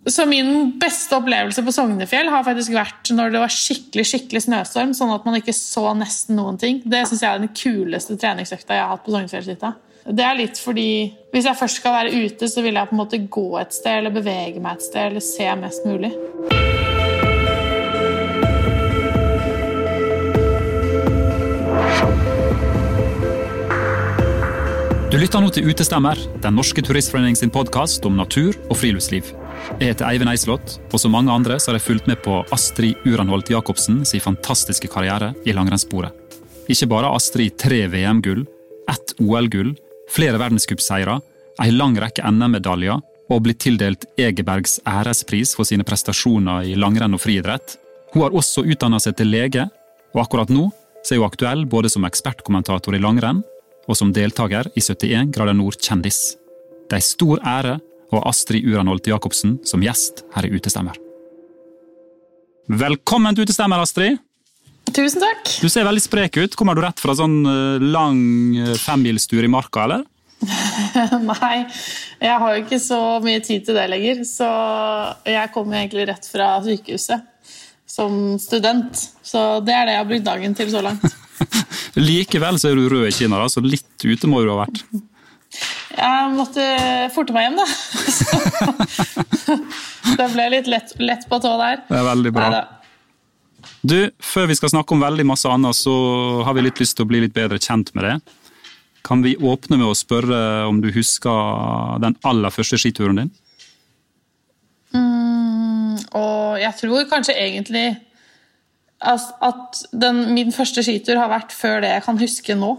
Så min beste opplevelse på Sognefjell har faktisk vært når det var skikkelig snøstorm, sånn at man ikke så nesten noen ting. Det synes jeg er den kuleste treningsøkta jeg har hatt på Sognefjellshytta. Det er litt fordi hvis jeg først skal være ute, så vil jeg på en måte gå et sted, eller bevege meg et sted, eller se mest mulig. Du lytter nå til Utestemmer, den norske turistforening sin podcast om natur og friluftsliv. Jeg heter Eivind Eislott, og som mange andre så har jeg fulgt med på Astrid Uranholt Jacobsen sin fantastiske karriere i langrennssporet. Ikke bare Astrid 3 VM-gull, 1 OL-gull, flere verdenscupseiere, en lang rekke NM-medaljer og blitt tildelt Egebergs ærespris for sine prestasjoner i langrenn og friidrett. Hun har også utdannet seg til lege, og akkurat nå så er hun aktuell både som ekspertkommentator i langrenn og som deltager i 71 grader nord kjendis. Det er stor ære å ha Astrid Uranholt Jacobsen som gjest her i Utestemmer. Velkommen til Utestemmer, Astrid! Tusen takk! Du ser veldig sprek ut. Kommer du rett fra sånn lang 5-milstur i marka, eller? Nei, jeg har jo ikke så mye tid til det lenger, så jeg kommer egentlig rett fra sykehuset som student. Så det er det jeg har brukt dagen til så langt. Likevel så er du rød i kinna, så litt ute må du ha vært. Jeg måtte forte meg hjem, da. Det ble litt lett på tå der. Det er veldig bra. Du, før vi skal snakke om veldig masse annet, så har vi litt lyst til å bli litt bedre kjent med det. Kan vi åpne med å spørre om du husker den aller første skituren din? Og jeg tror kanskje egentlig at min første skitur har vært før det jeg kan huske nå.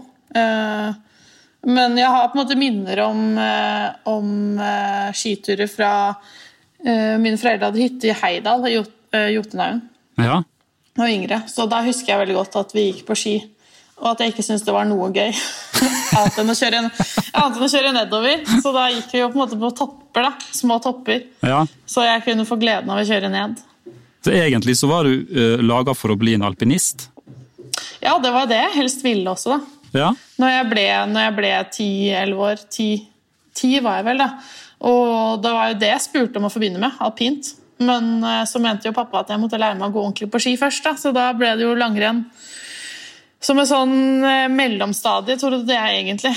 Men jeg har på en måte minner om skiturer fra mine foreldre hadde hytte i Heidal, i Jotunhaugen. Ja. Og yngre. Så da husker jeg veldig godt at vi gikk på ski, og at jeg ikke syntes det var noe gøy. Annet enn å kjøre nedover. Så da gikk vi jo på en måte på topper, da. Små topper. Ja. Så jeg kunne få gleden av å kjøre ned. Så egentlig så var du laget for å bli en alpinist? Ja, det var det jeg helst ville også, da. Ja. Når jeg ble 10-11 år, 10 var jeg vel da, og det var jo det jeg spurte om å forbinde med, alpint. Men så mente jo pappa at jeg måtte lære meg å gå ordentlig på ski først, da, så da ble det jo langrenn. Som en sånn mellomstadie, tror jeg det er egentlig.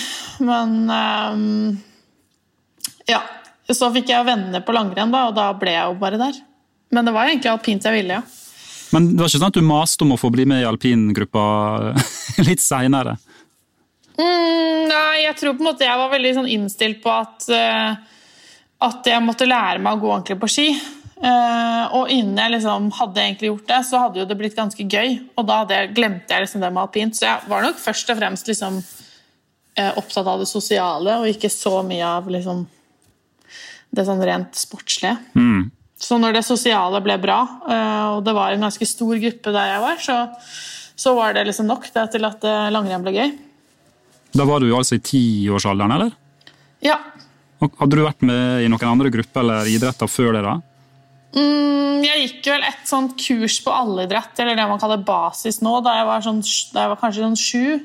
Men ja, så fikk jeg venner på langrenn da, og da ble jeg jo bare der. Men det var egentlig alpint jeg ville, ja. Men det var ikke sånn at du maste om å få bli med i alpingruppa litt senere? Nei, jeg tror på en måte jeg var veldig sånn innstilt på at jeg måtte lære meg å gå ordentlig på ski. Og innen jeg liksom hadde egentlig gjort det, så hadde jo det blitt ganske gøy. Og da glemte jeg liksom det med alpint. Så jeg var nok først og fremst liksom opptatt av det sosiale, og ikke så mye av liksom det sånn rent sportslige. Så når det sosiale ble bra, og det var en ganske stor gruppe der jeg var, så var det liksom nok til at langrenn ble gøy. Da var du altså i 10-årsalderen, eller? Ja. Og hadde du vært med i noen andre grupper eller idretter før det da? Jeg gikk vel et sånt kurs på allidrett, eller det man kaller basis nå, da jeg var kanskje sånn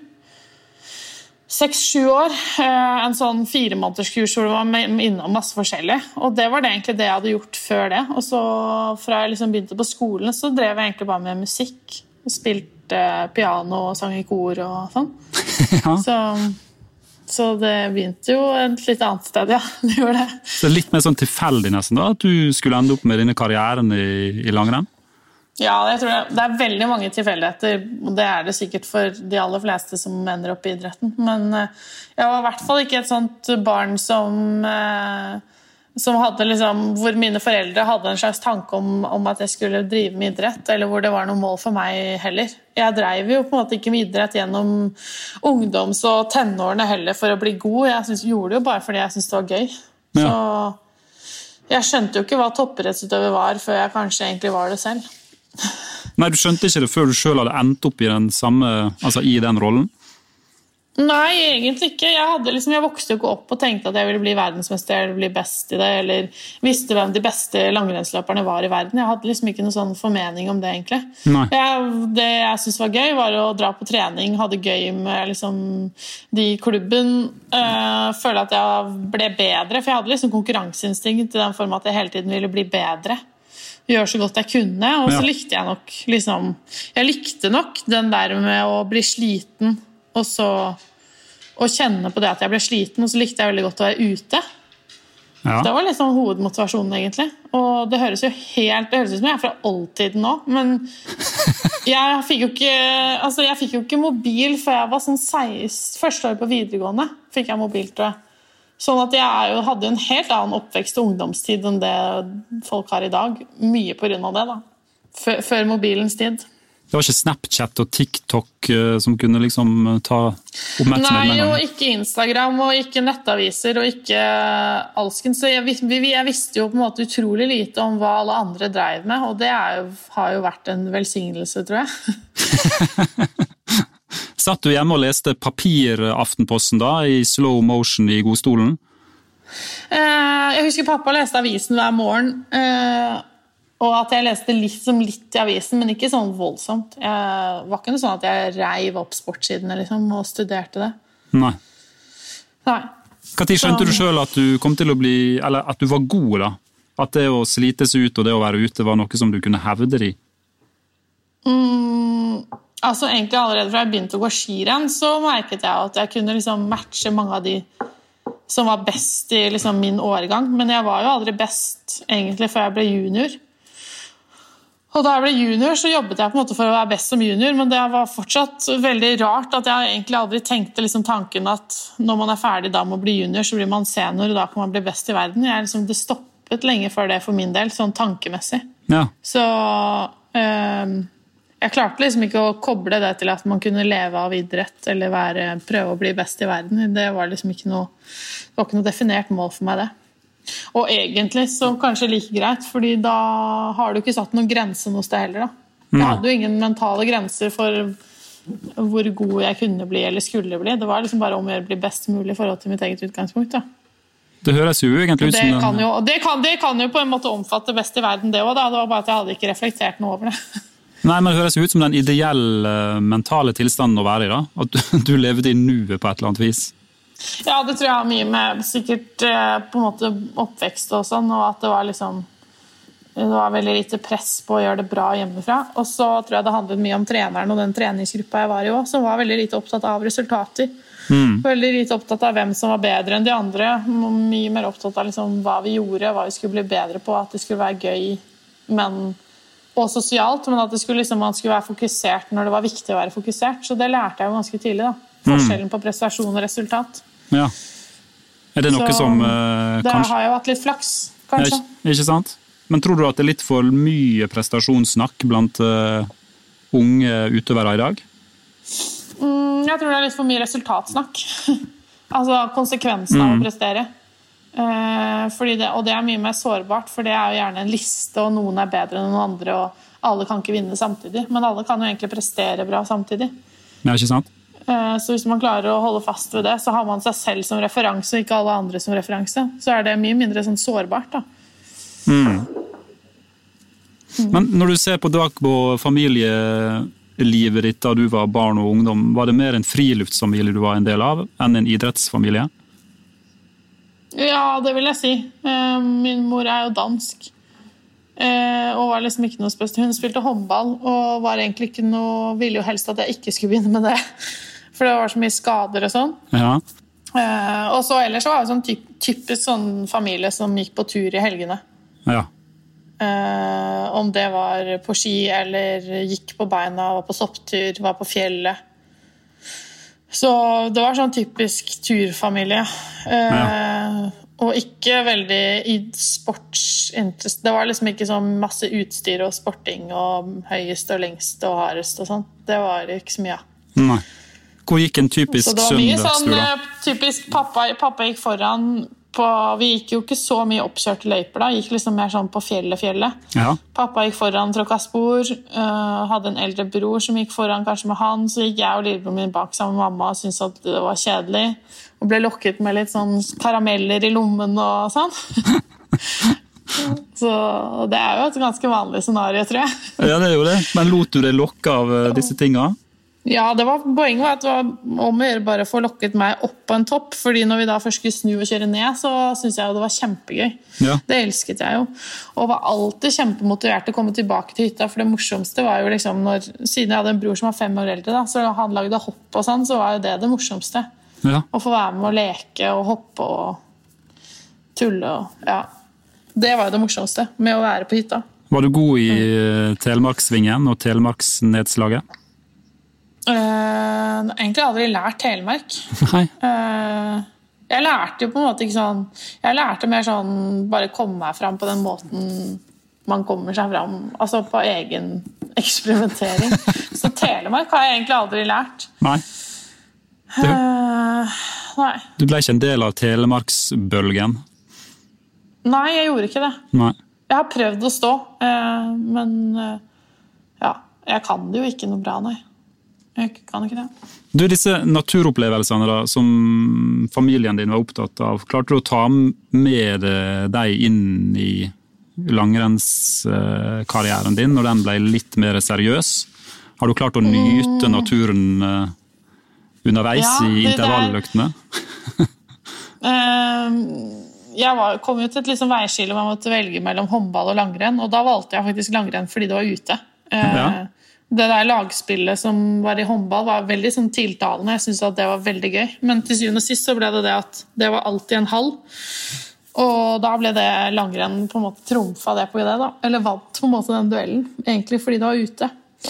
6-7 år, en sånn 4-månederskurs hvor det var innom masse forskjellig, og det var det egentlig det jeg hadde gjort før det, og så fra jeg liksom begynte på skolen, så drev jeg egentlig bare med musikk, og spilte piano og sang i kor og sånn. Ja. Så det begynte jo et litt annet sted, ja, det gjorde det. Så litt mer sånn tilfeldig nesten da, at du skulle ende opp med denne karrieren i langrenn? Ja, jeg tror det er veldig mange tilfeldigheter, og det er det sikkert for de aller fleste som ender opp i idretten. Men jeg var i hvert fall ikke et sånt barn som hadde liksom, hvor mine foreldre hadde en slags tanke om at jeg skulle drive med idrett, eller hvor det var noe mål for meg heller. Jeg drev jo på en måte ikke med idrett gjennom ungdoms- og tenårene heller for å bli god. Jeg gjorde det jo bare fordi jeg syntes det var gøy. Ja. Så jeg skjønte jo ikke hva toppidrettsutøver var før jeg kanskje egentlig var det selv. Nei, du skjønte ikke det før du selv hadde endt opp i den samme, altså i den rollen? Nei, egentlig ikke. Jeg vokste jo ikke opp og tenkte at jeg ville bli verdensmester eller bli best i det, eller visste hvem de beste langrennsløperne var i verden. Jeg hadde liksom ikke noen sånn formening om det, egentlig. Det jeg synes var gøy, var å dra på trening, hadde gøy med liksom, de i klubben, føle at jeg ble bedre, for jeg hadde liksom konkurranseinstinkt i den form at jeg hele tiden ville bli bedre. Gjøre så godt jeg kunne, og så likte jeg nok liksom, jeg likte nok den der med å bli sliten, og så å kjenne på det at jeg ble sliten, og så likte jeg veldig godt å være ute. Ja. Det var liksom hovedmotivasjonen egentlig. Og det høres ut som jeg er fra oldtiden nå, men jeg fikk jo ikke mobil før jeg var sånn 16, første år på videregående fikk jeg mobil, tror jeg. Sånn at jeg hadde en helt annen oppvekst og ungdomstid enn det folk har i dag. Mye på grunn av det da. Før mobilens tid. Det var ikke Snapchat og TikTok som kunne liksom ta oppmerksomhet? Nei, og ikke Instagram, og ikke nettaviser, og ikke alskens. Så jeg visste jo på en måte utrolig lite om hva alle andre drev med, og det har jo vært en velsignelse, tror jeg. Satt du hjemme og leste papir-Aftenposten da, i slow motion i godstolen? Jeg husker pappa leste avisen hver morgen, og at jeg leste litt i avisen, men ikke sånn voldsomt. Det var ikke noe sånn at jeg reiv opp sportssidene liksom, og studerte det. Nei. Hva tid skjønte du selv at du kom til å bli, eller at du var god da? At det å slites ut og det å være ute var noe som du kunne hevde i? Altså egentlig allerede fra jeg begynte å gå skirenn, så merket jeg at jeg kunne liksom matche mange av de som var best i liksom min årgang. Men jeg var jo aldri best egentlig før jeg ble junior. Og da jeg ble junior, så jobbet jeg på en måte for å være best som junior, men det var fortsatt veldig rart at jeg egentlig aldri tenkte liksom tanken at når man er ferdig da med å bli junior, så blir man senior, og da kan man bli best i verden. Det stoppet lenge før det for min del, sånn tankemessig. Ja. Så jeg klarte liksom ikke å koble det til at man kunne leve av idrett, eller prøve å bli best i verden. Det var liksom ikke noe definert mål for meg, det. Og egentlig så kanskje like greit, fordi da har du ikke satt noen grense noe sted heller da. Jeg hadde jo ingen mentale grenser for hvor god jeg kunne bli eller skulle bli. Det var liksom bare om å bli best mulig i forhold til mitt eget utgangspunkt da. Det høres jo egentlig ut som det kan jo på en måte omfatte best i verden det også da. Det var bare at jeg hadde ikke reflektert noe over det. Nei, men det høres jo ut som den ideelle mentale tilstanden å være i da. At du levde i nuet på et eller annet vis. Ja, det tror jeg har mye med sikkert på en måte oppvekst og sånn, og at det var liksom det var veldig lite press på å gjøre det bra hjemmefra. Og så tror jeg det handlet mye om treneren og den treningsgruppa jeg var i også, som var veldig lite opptatt av resultater. Veldig lite opptatt av hvem som var bedre enn de andre. Mye mer opptatt av liksom hva vi gjorde, hva vi skulle bli bedre på, at det skulle være gøy, og sosialt, men at man skulle være fokusert når det var viktig å være fokusert. Så det lærte jeg jo ganske tidlig da. Forskjellen på prestasjon og resultat. Ja. Er det noe som det har jo vært litt flaks, kanskje. Ikke sant? Men tror du at det er litt for mye prestasjonssnakk blant unge utøvere i dag? Jeg tror det er litt for mye resultatsnakk. Altså konsekvensen av å prestere. Og det er mye mer sårbart, for det er jo gjerne en liste, og noen er bedre enn noen andre, og alle kan ikke vinne samtidig. Men alle kan jo egentlig prestere bra samtidig. Ja, ikke sant? Så hvis man klarer å holde fast ved det, så har man seg selv som referanse, og ikke alle andre som referanse. Så er det mye mindre sånn sårbart da. Men når du ser på familielivet ditt da du var barn og ungdom, var det mer en friluftsfamilie du var en del av enn en idrettsfamilie? Ja, det vil jeg si. Min mor er jo dansk, og var liksom ikke noe spesielt. Hun spilte håndball, og var egentlig ikke noe, ville jo helst at jeg ikke skulle begynne med det. For det var så mye skader og sånn. Ja. Og så ellers var det sånn typisk sånn familie som gikk på tur i helgene. Ja. Om det var på ski, eller gikk på beina, var på sopptur, var på fjellet. Så det var sånn typisk turfamilie. Og ikke veldig i sportsinteresse. Det var liksom ikke sånn masse utstyr og sporting og høyest og lengst og hardest og sånt. Det var ikke så mye. Nei. Hvor gikk en typisk søndagstur da? Så det var mye sånn typisk pappa gikk foran vi gikk jo ikke så mye oppkjørte løyper da, gikk liksom mer sånn på fjellet. Ja. Pappa gikk foran, tråkket spor, hadde en eldre bror som gikk foran kanskje med han, så gikk jeg og lillebroren min bak sammen med mamma og syntes at det var kjedelig, og ble lokket med litt sånn karameller i lommen og sånn. Så det jo et ganske vanlig scenario, tror jeg. Ja, det jo det. Men lot du deg lokke av disse tingene? Ja, poenget var at det var om å gjøre bare få lokket meg opp på en topp, fordi når vi da først skulle snu og kjøre ned, så synes jeg jo det var kjempegøy. Ja. Det elsket jeg jo. Og var alltid kjempemotivert til å komme tilbake til hytta, for det morsomste var jo liksom, siden jeg hadde en bror som var 5 år eldre, da, så han lagde hopp og sånn, så var jo det morsomste. Ja. Å få være med å leke og hoppe og tulle og, ja. Det var jo det morsomste med å være på hytta. Var du god i Telemarksvingen og Telemarksnedslaget? Egentlig aldri lært Telemark. Nei. Jeg lærte jo på en måte ikke sånn, jeg lærte mer sånn bare komme meg fram på den måten man kommer seg fram, altså på egen eksperimentering. Så Telemark har jeg egentlig aldri lært. Nei. Nei. Du ble ikke en del av Telemarksbølgen? Nei, jeg gjorde ikke det. Nei. Jeg har prøvd å stå, men ja, jeg kan det jo ikke noe bra, nei. Jeg kan ikke det. Du, disse naturopplevelsene da, som familien din var opptatt av, klarte du å ta med deg inn i langrennskarrieren din når den ble litt mer seriøs? Har du klart å nyte naturen underveis i intervalløktene? Jeg kom jo til et liksom veiskille hvor man måtte velge mellom håndball og langrenn, og da valgte jeg faktisk langrenn fordi det var ute. Ja. Det der lagspillet som var i håndball var veldig sånn tiltalende. Jeg synes at det var veldig gøy. Men til syvende og sist så ble det at det var alltid en hall. Og da ble det langrenn på en måte trumfa det på det da. Eller vant på en måte den duellen. Egentlig fordi det var ute.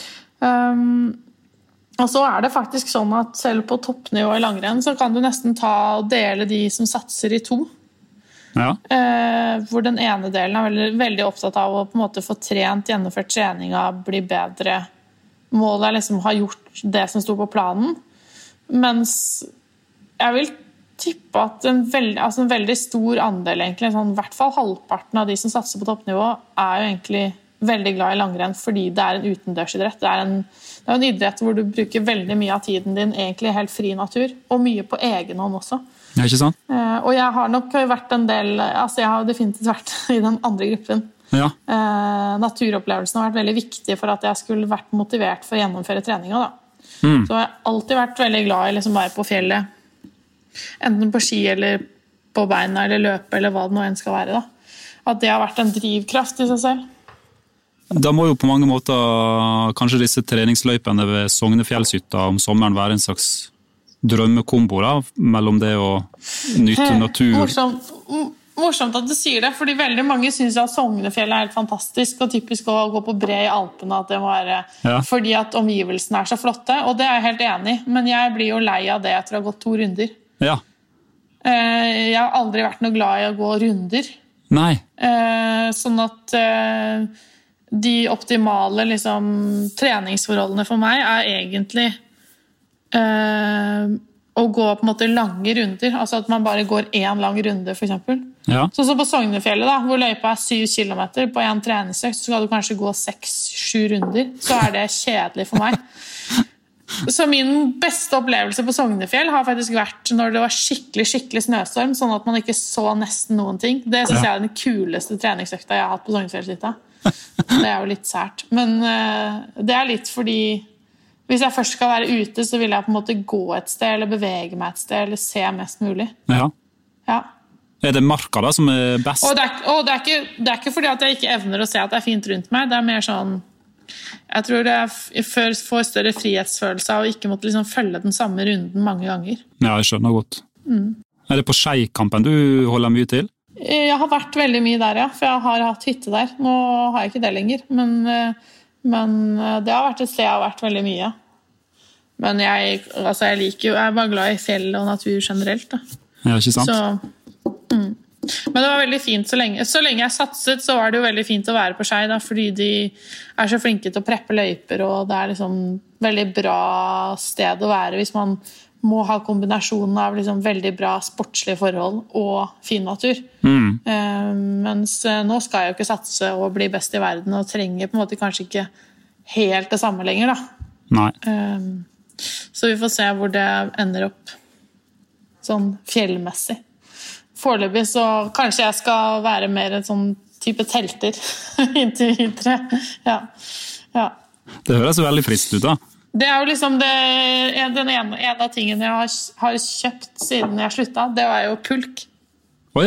Og så det faktisk sånn at selv på toppnivå i langrenn så kan du nesten dele de som satser i 2. Ja. Hvor den ene delen veldig opptatt av å på en måte få trent, gjennomført treninga, bli bedre. Målet liksom ha gjort det som sto på planen. Mens jeg vil tippe at en veldig stor andel, egentlig, sånn, i hvert fall halvparten av de som satser på toppnivå, jo egentlig veldig glad i langrenn fordi det en utendørsidrett. Det er en idrett hvor du bruker veldig mye av tiden din egentlig i helt fri natur, og mye på egen hånd også. Ja, ikke sant? Og jeg har nok vært en del, jeg har definitivt vært i den andre gruppen. Ja. Naturopplevelsen har vært veldig viktig for at jeg skulle vært motivert for å gjennomføre treninga. Da. Så jeg har alltid vært veldig glad i liksom å være på fjellet, enten på ski eller på beina eller løpe eller hva det nå enn skal være. Da. At det har vært en drivkraft i seg selv. Da må jo på mange måter kanskje disse treningsløypene ved Sognefjellshytta om sommeren være en slags drømmekombo da, mellom det å nyte natur. Morsomt at du sier det, fordi veldig mange synes at Sognefjellet helt fantastisk, og typisk å gå på bre i Alpene, at det må være fordi at omgivelsene så flotte, og det jeg helt enig i, men jeg blir jo lei av det etter å ha gått 2 runder. Ja. Jeg har aldri vært noe glad i å gå runder. Nei. Sånn at de optimale liksom, treningsforholdene for meg egentlig å gå på en måte lange runder, altså at man bare går 1 lang runde for eksempel. Ja. Sånn som på Sognefjellet da, hvor løypa 7 kilometer på en treningsøkt, så skal du kanskje gå 6-7 runder, så det kjedelig for meg. Så min beste opplevelse på Sognefjell har faktisk vært når det var skikkelig snøstorm, sånn at man ikke så nesten noen ting. Det synes jeg den kuleste treningsøkta jeg har hatt på Sognefjellshytta. Det jo litt sært. Men det litt fordi hvis jeg først skal være ute, så vil jeg på en måte gå et sted, eller bevege meg et sted, eller se mest mulig. Ja. Ja. Det marka da som best? Og det ikke fordi at jeg ikke evner å se at det fint rundt meg, det mer sånn, jeg tror jeg får større frihetsfølelse av å ikke måtte liksom følge den samme runden mange ganger. Ja, jeg skjønner godt. Det på Skeikampen du holder mye til? Jeg har vært veldig mye der, ja, for jeg har hatt hytte der. Nå har jeg ikke det lenger, men det har vært et sted jeg har vært veldig mye. Men jeg bare glad i fjell og natur generelt. Da. Ja, ikke sant? Men det var veldig fint så lenge jeg satset, så var det jo veldig fint å være på Skei, da, fordi de så flinke til å preppe løyper, og det liksom veldig bra sted å være hvis man må ha kombinasjonen av liksom veldig bra sportslige forhold og fin natur. Mens nå skal jeg jo ikke satse og bli best i verden, og trenger på en måte kanskje ikke helt det samme lenger, da. Nei. Så vi får se hvor det ender opp, sånn fjellmessig. Foreløpig så kanskje jeg skal være mer en sånn type telter inntil videre. Ja. Det høres jo veldig frist ut, da. Det jo liksom en av tingene jeg har kjøpt siden jeg sluttet, det var jo pulk. Ja.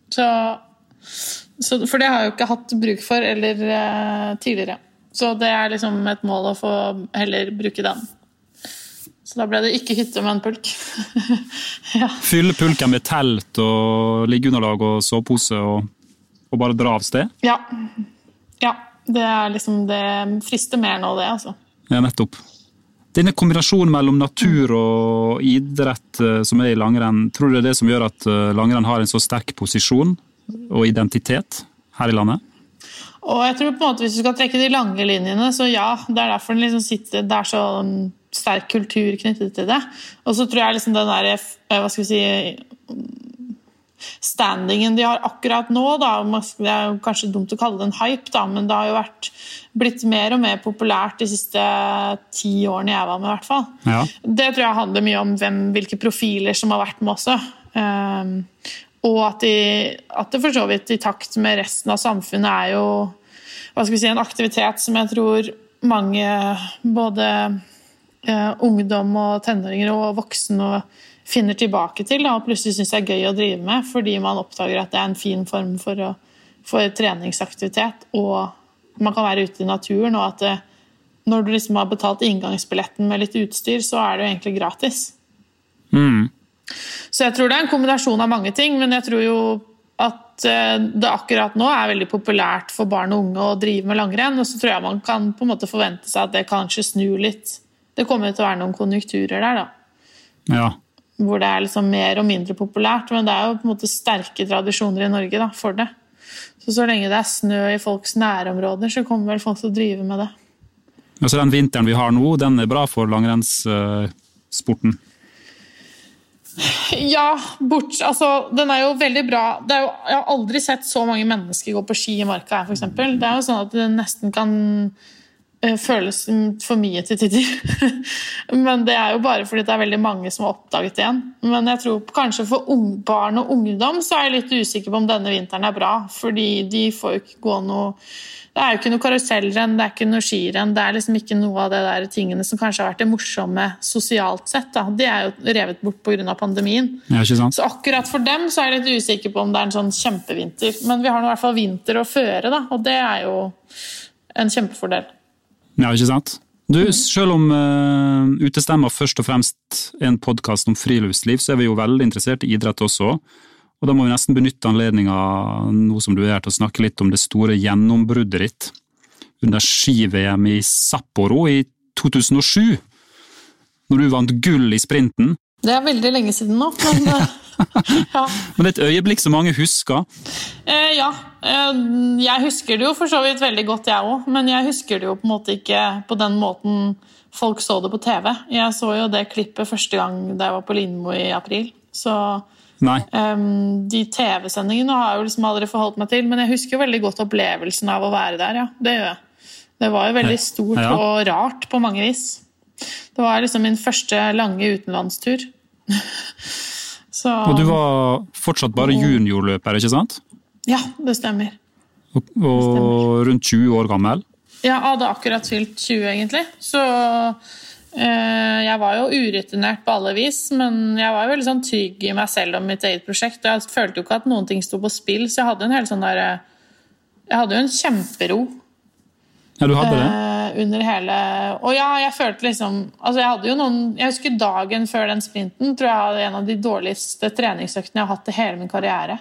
For det har jeg jo ikke hatt bruk for eller tidligere. Så det liksom et mål å få heller bruke den. Så da ble det ikke hytte, men pulk. Ja. Fylle pulken med telt og liggeunderlag og sovepose og bare dra av sted? Ja. Det liksom, det frister mer nå det, altså. Ja, nettopp. Denne kombinasjonen mellom natur og idrett som i langrenn, tror du det det som gjør at langrenn har en så sterk posisjon og identitet her i landet? Og jeg tror på en måte hvis du skal trekke de lange linjene, så ja, det derfor den liksom sitter, det så sterk kultur knyttet til det. Og så tror jeg liksom den der, hva skal vi si, standingen de har akkurat nå, da, det jo kanskje dumt å kalle det en hype, da, men det har jo blitt mer og mer populært de siste 10 årene jeg var med, i hvert fall. Ja. Det tror jeg handler mye om hvilke profiler som har vært med også. Og at det for så vidt i takt med resten av samfunnet jo, hva skal vi si, en aktivitet som jeg tror mange, både ungdom og tenåringer og voksne finner tilbake til, og plutselig synes det gøy å drive med, fordi man oppdager at det en fin form for treningsaktivitet, og man kan være ute i naturen, og at når du liksom har betalt inngangsbilletten med litt utstyr, så det jo egentlig gratis. Så jeg tror det en kombinasjon av mange ting, men jeg tror jo at det akkurat nå veldig populært for barn og unge å drive med langrenn, og så tror jeg man kan på en måte forvente seg at det kanskje snur litt. Det kommer til å være noen konjunkturer der, da. Ja. Hvor det liksom mer og mindre populært, men det jo på en måte sterke tradisjoner i Norge da, for det. Så lenge det snø i folks nærområder, så kommer vel folk til å drive med det. Altså den vinteren vi har nå, den bra for langrennssporten? Ja, altså, den jo veldig bra. Jeg har aldri sett så mange mennesker gå på ski i marka her, for eksempel. Det jo sånn at det nesten kan føles for mye til tider. Men det jo bare fordi det veldig mange som har oppdaget det igjen. Men jeg tror kanskje for barn og ungdom så jeg litt usikker på om denne vinteren bra, fordi de får jo ikke gå noe. Det jo ikke noe karusellrenn, det ikke noe skirenn, det liksom ikke noe av det der tingene som kanskje har vært det morsomme sosialt sett. Da. De jo revet bort på grunn av pandemien. Ja, ikke sant? Så akkurat for dem så jeg litt usikker på om det en sånn kjempevinter. Men vi har nå i hvert fall vinter å føre, da, og det jo en kjempefordel. Ja, ikke sant? Du, selv om Utestemmer først og fremst en podcast om friluftsliv, så vi jo veldig interessert i idrett også. Og da må vi nesten benytte anledningen, nå som du her, til å snakke litt om det store gjennombruddet ditt under ski-VM i Sapporo i 2007, når du vant gull i sprinten. Det veldig lenge siden nå, men ja. Men det et øyeblikk som mange husker. Ja, jeg husker det jo for så vidt veldig godt jeg også, men jeg husker det jo på en måte ikke på den måten folk så det på TV. Jeg så jo det klippet første gang da jeg var på Lindmo i april, så de TV-sendingene har jeg jo liksom aldri forholdt meg til, men jeg husker jo veldig godt opplevelsen av å være der, ja, det gjør jeg. Det var jo veldig stort og rart på mange vis. Det var liksom min første lange utenlandstur. Og du var fortsatt bare juniorløper, ikke sant? Ja, det stemmer. Og rundt 20 år gammel? Ja, jeg hadde akkurat fylt 20 egentlig. Så jeg var jo urutinert på alle vis, men jeg var jo veldig sånn trygg i meg selv om mitt eget prosjekt. Jeg følte jo ikke at noen ting stod på spill, så jeg hadde en helt sånn der... Jeg hadde jo en kjempero. Ja, du hadde det? Under hele... Og ja, jeg følte liksom... Altså, jeg hadde jo noen... Jeg husker dagen før den sprinten, tror jeg hadde en av de dårligste treningsøktene jeg har hatt i hele min karriere.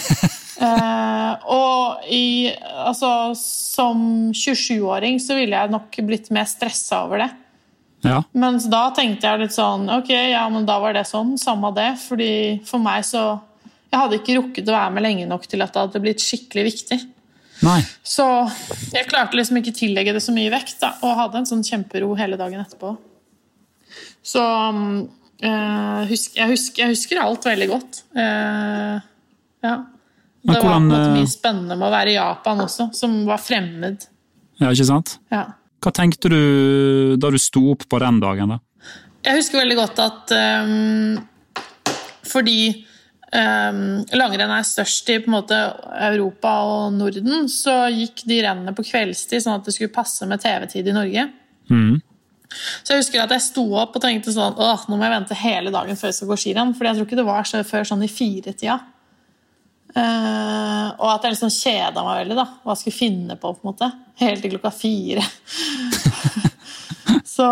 Altså, som 27-åring så ville jeg nok blitt mer stresset over det. Ja. Mens da tenkte jeg litt sånn, ok, ja, men da var det sånn, samme det, fordi for meg så, jeg hadde ikke rukket å være med lenge nok til at det hadde blitt skikkelig viktig. Nei. Så jeg klarte liksom ikke tillegge det så mye vekt da, og hadde en sånn kjempero hele dagen etterpå. Så Jeg husker alt veldig godt. Ja. Men Det var på en måte mye spennende med å være i Japan også, som var fremmed. Ja, ikke sant? Ja. Hva tenkte du da du sto opp på den dagen da? Jeg husker veldig godt at fordi langrenn størst i på en måte Europa og Norden, så gikk de rennene på kveldstid, sånn at det skulle passe med TV-tid i Norge. Så jeg husker at jeg sto opp og tenkte sånn, nå må jeg vente hele dagen før jeg skal gå skirenn, for jeg tror ikke det var før sånn i 4-tida. Og at jeg liksom kjeda meg veldig da, hva jeg skulle finne på en måte, helt til klokka 4. Så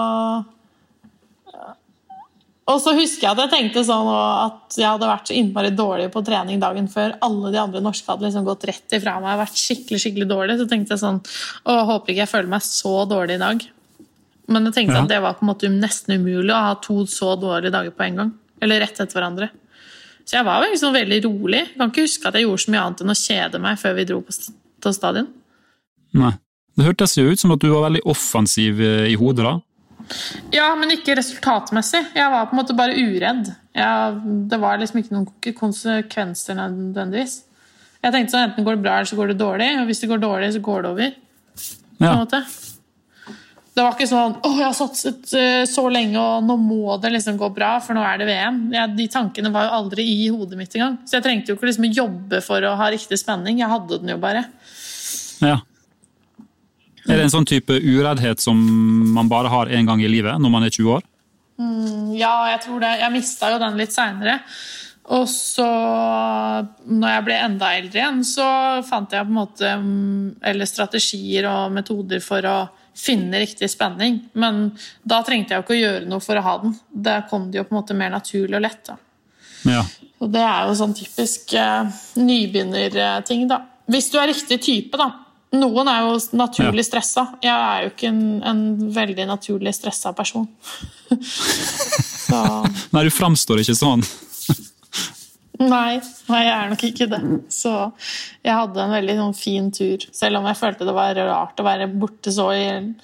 og så husker jeg at jeg tenkte sånn at jeg hadde vært så innmari dårlig på trening dagen før. Alle de andre norske hadde liksom gått rett ifra meg og vært skikkelig dårlig. Så tenkte jeg sånn, håper ikke jeg føler meg så dårlig i dag. Men jeg tenkte at det var på en måte nesten umulig å ha 2 så dårlige dager på en gang. Eller rett etter hverandre. Så jeg var liksom veldig rolig. Jeg kan ikke huske at jeg gjorde så mye annet enn å kjede meg før vi dro på stadion. Nei. Det hørtes jo ut som at du var veldig offensiv i hodet da. Ja, men ikke resultatmessig. Jeg var på en måte bare uredd. Det var liksom ikke noen konsekvenser nødvendigvis. Jeg tenkte sånn, enten går det bra eller så går det dårlig, og hvis det går dårlig så går det over. På en måte. Det var ikke sånn, jeg har satset så lenge og nå må det liksom gå bra, for nå det VM. De tankene var jo aldri i hodet mitt engang. Så jeg trengte jo ikke liksom jobbe for å ha riktig spenning. Jeg hadde den jo bare. Ja. Det en sånn type ureddhet som man bare har en gang i livet når man 20 år? Ja, jeg tror det. Jeg mistet jo den litt senere. Og så, når jeg ble enda eldre igjen, så fant jeg på en måte eller strategier og metoder for å finne riktig spenning. Men da trengte jeg jo ikke å gjøre noe for å ha den. Da kom det jo på en måte mer naturlig og lett. Da. Ja. Og det jo sånn typisk nybegynnerting da. Hvis du riktig type da, noen jo naturlig stresset. Jeg jo ikke en veldig naturlig stresset person. Så. Nei, du fremstår ikke sånn. Nei, jeg nok ikke det. Så jeg hadde en veldig fin tur, selv om jeg følte det var rart å være borte så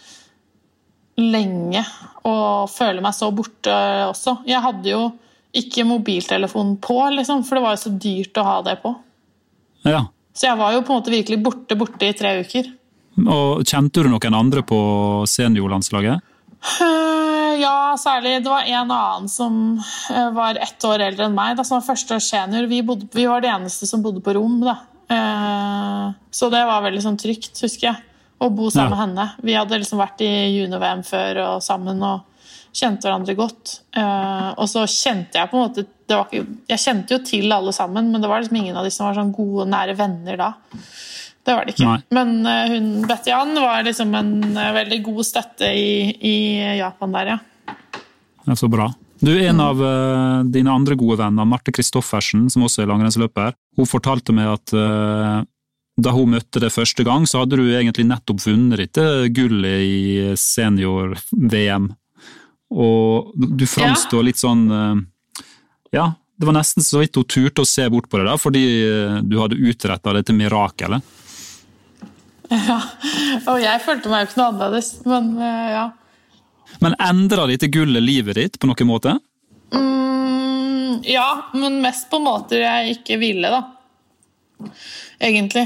lenge, og føle meg så borte også. Jeg hadde jo ikke mobiltelefon på, liksom, for det var jo så dyrt å ha det på. Ja. Så jeg var jo på en måte virkelig borte i 3 uker. Og kjente du noen andre på seniorlandslaget? Ja, særlig. Det var en annen som var 1 år eldre enn meg, da, som var første år senior. Vi var de eneste som bodde på rom. Da. Så det var veldig sånn trygt, husker jeg, å bo sammen med henne. Vi hadde liksom vært i junior-VM før og sammen og kjente hverandre godt. Og så kjente jeg på en måte jeg kjente jo til alle sammen, men det var liksom ingen av de som var sånn gode, nære venner da. Det var det ikke. Nei. Men Betty Ann var liksom en veldig god støtte i Japan der, ja. Det så bra. Du en av dine andre gode venner, Marte Kristoffersen, som også langrennsløper, hun fortalte meg at da hun møtte det første gang, så hadde du egentlig nettopp vunnet ditt gullet i senior-VM. Og du fremstår litt sånn ja, det var nesten så vidt hun turte å se bort på det da, fordi du hadde utrettet dette mirakelet. Ja, og jeg følte meg jo ikke noe annerledes, men ja. Men endret dette gullet livet ditt på noen måte? Ja, men mest på måter jeg ikke ville da. Egentlig.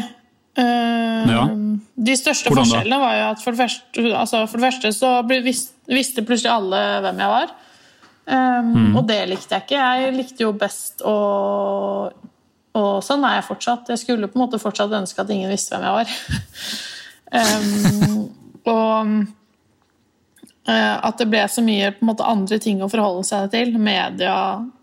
De største forskjellene var jo at for det første så visste plutselig alle hvem jeg var. Og det likte jeg ikke. Jeg likte jo best og sånn jeg fortsatt. Jeg skulle på en måte fortsatt ønske at ingen visste hvem jeg var. Og at det ble så mye på en måte andre ting å forholde seg til. Media,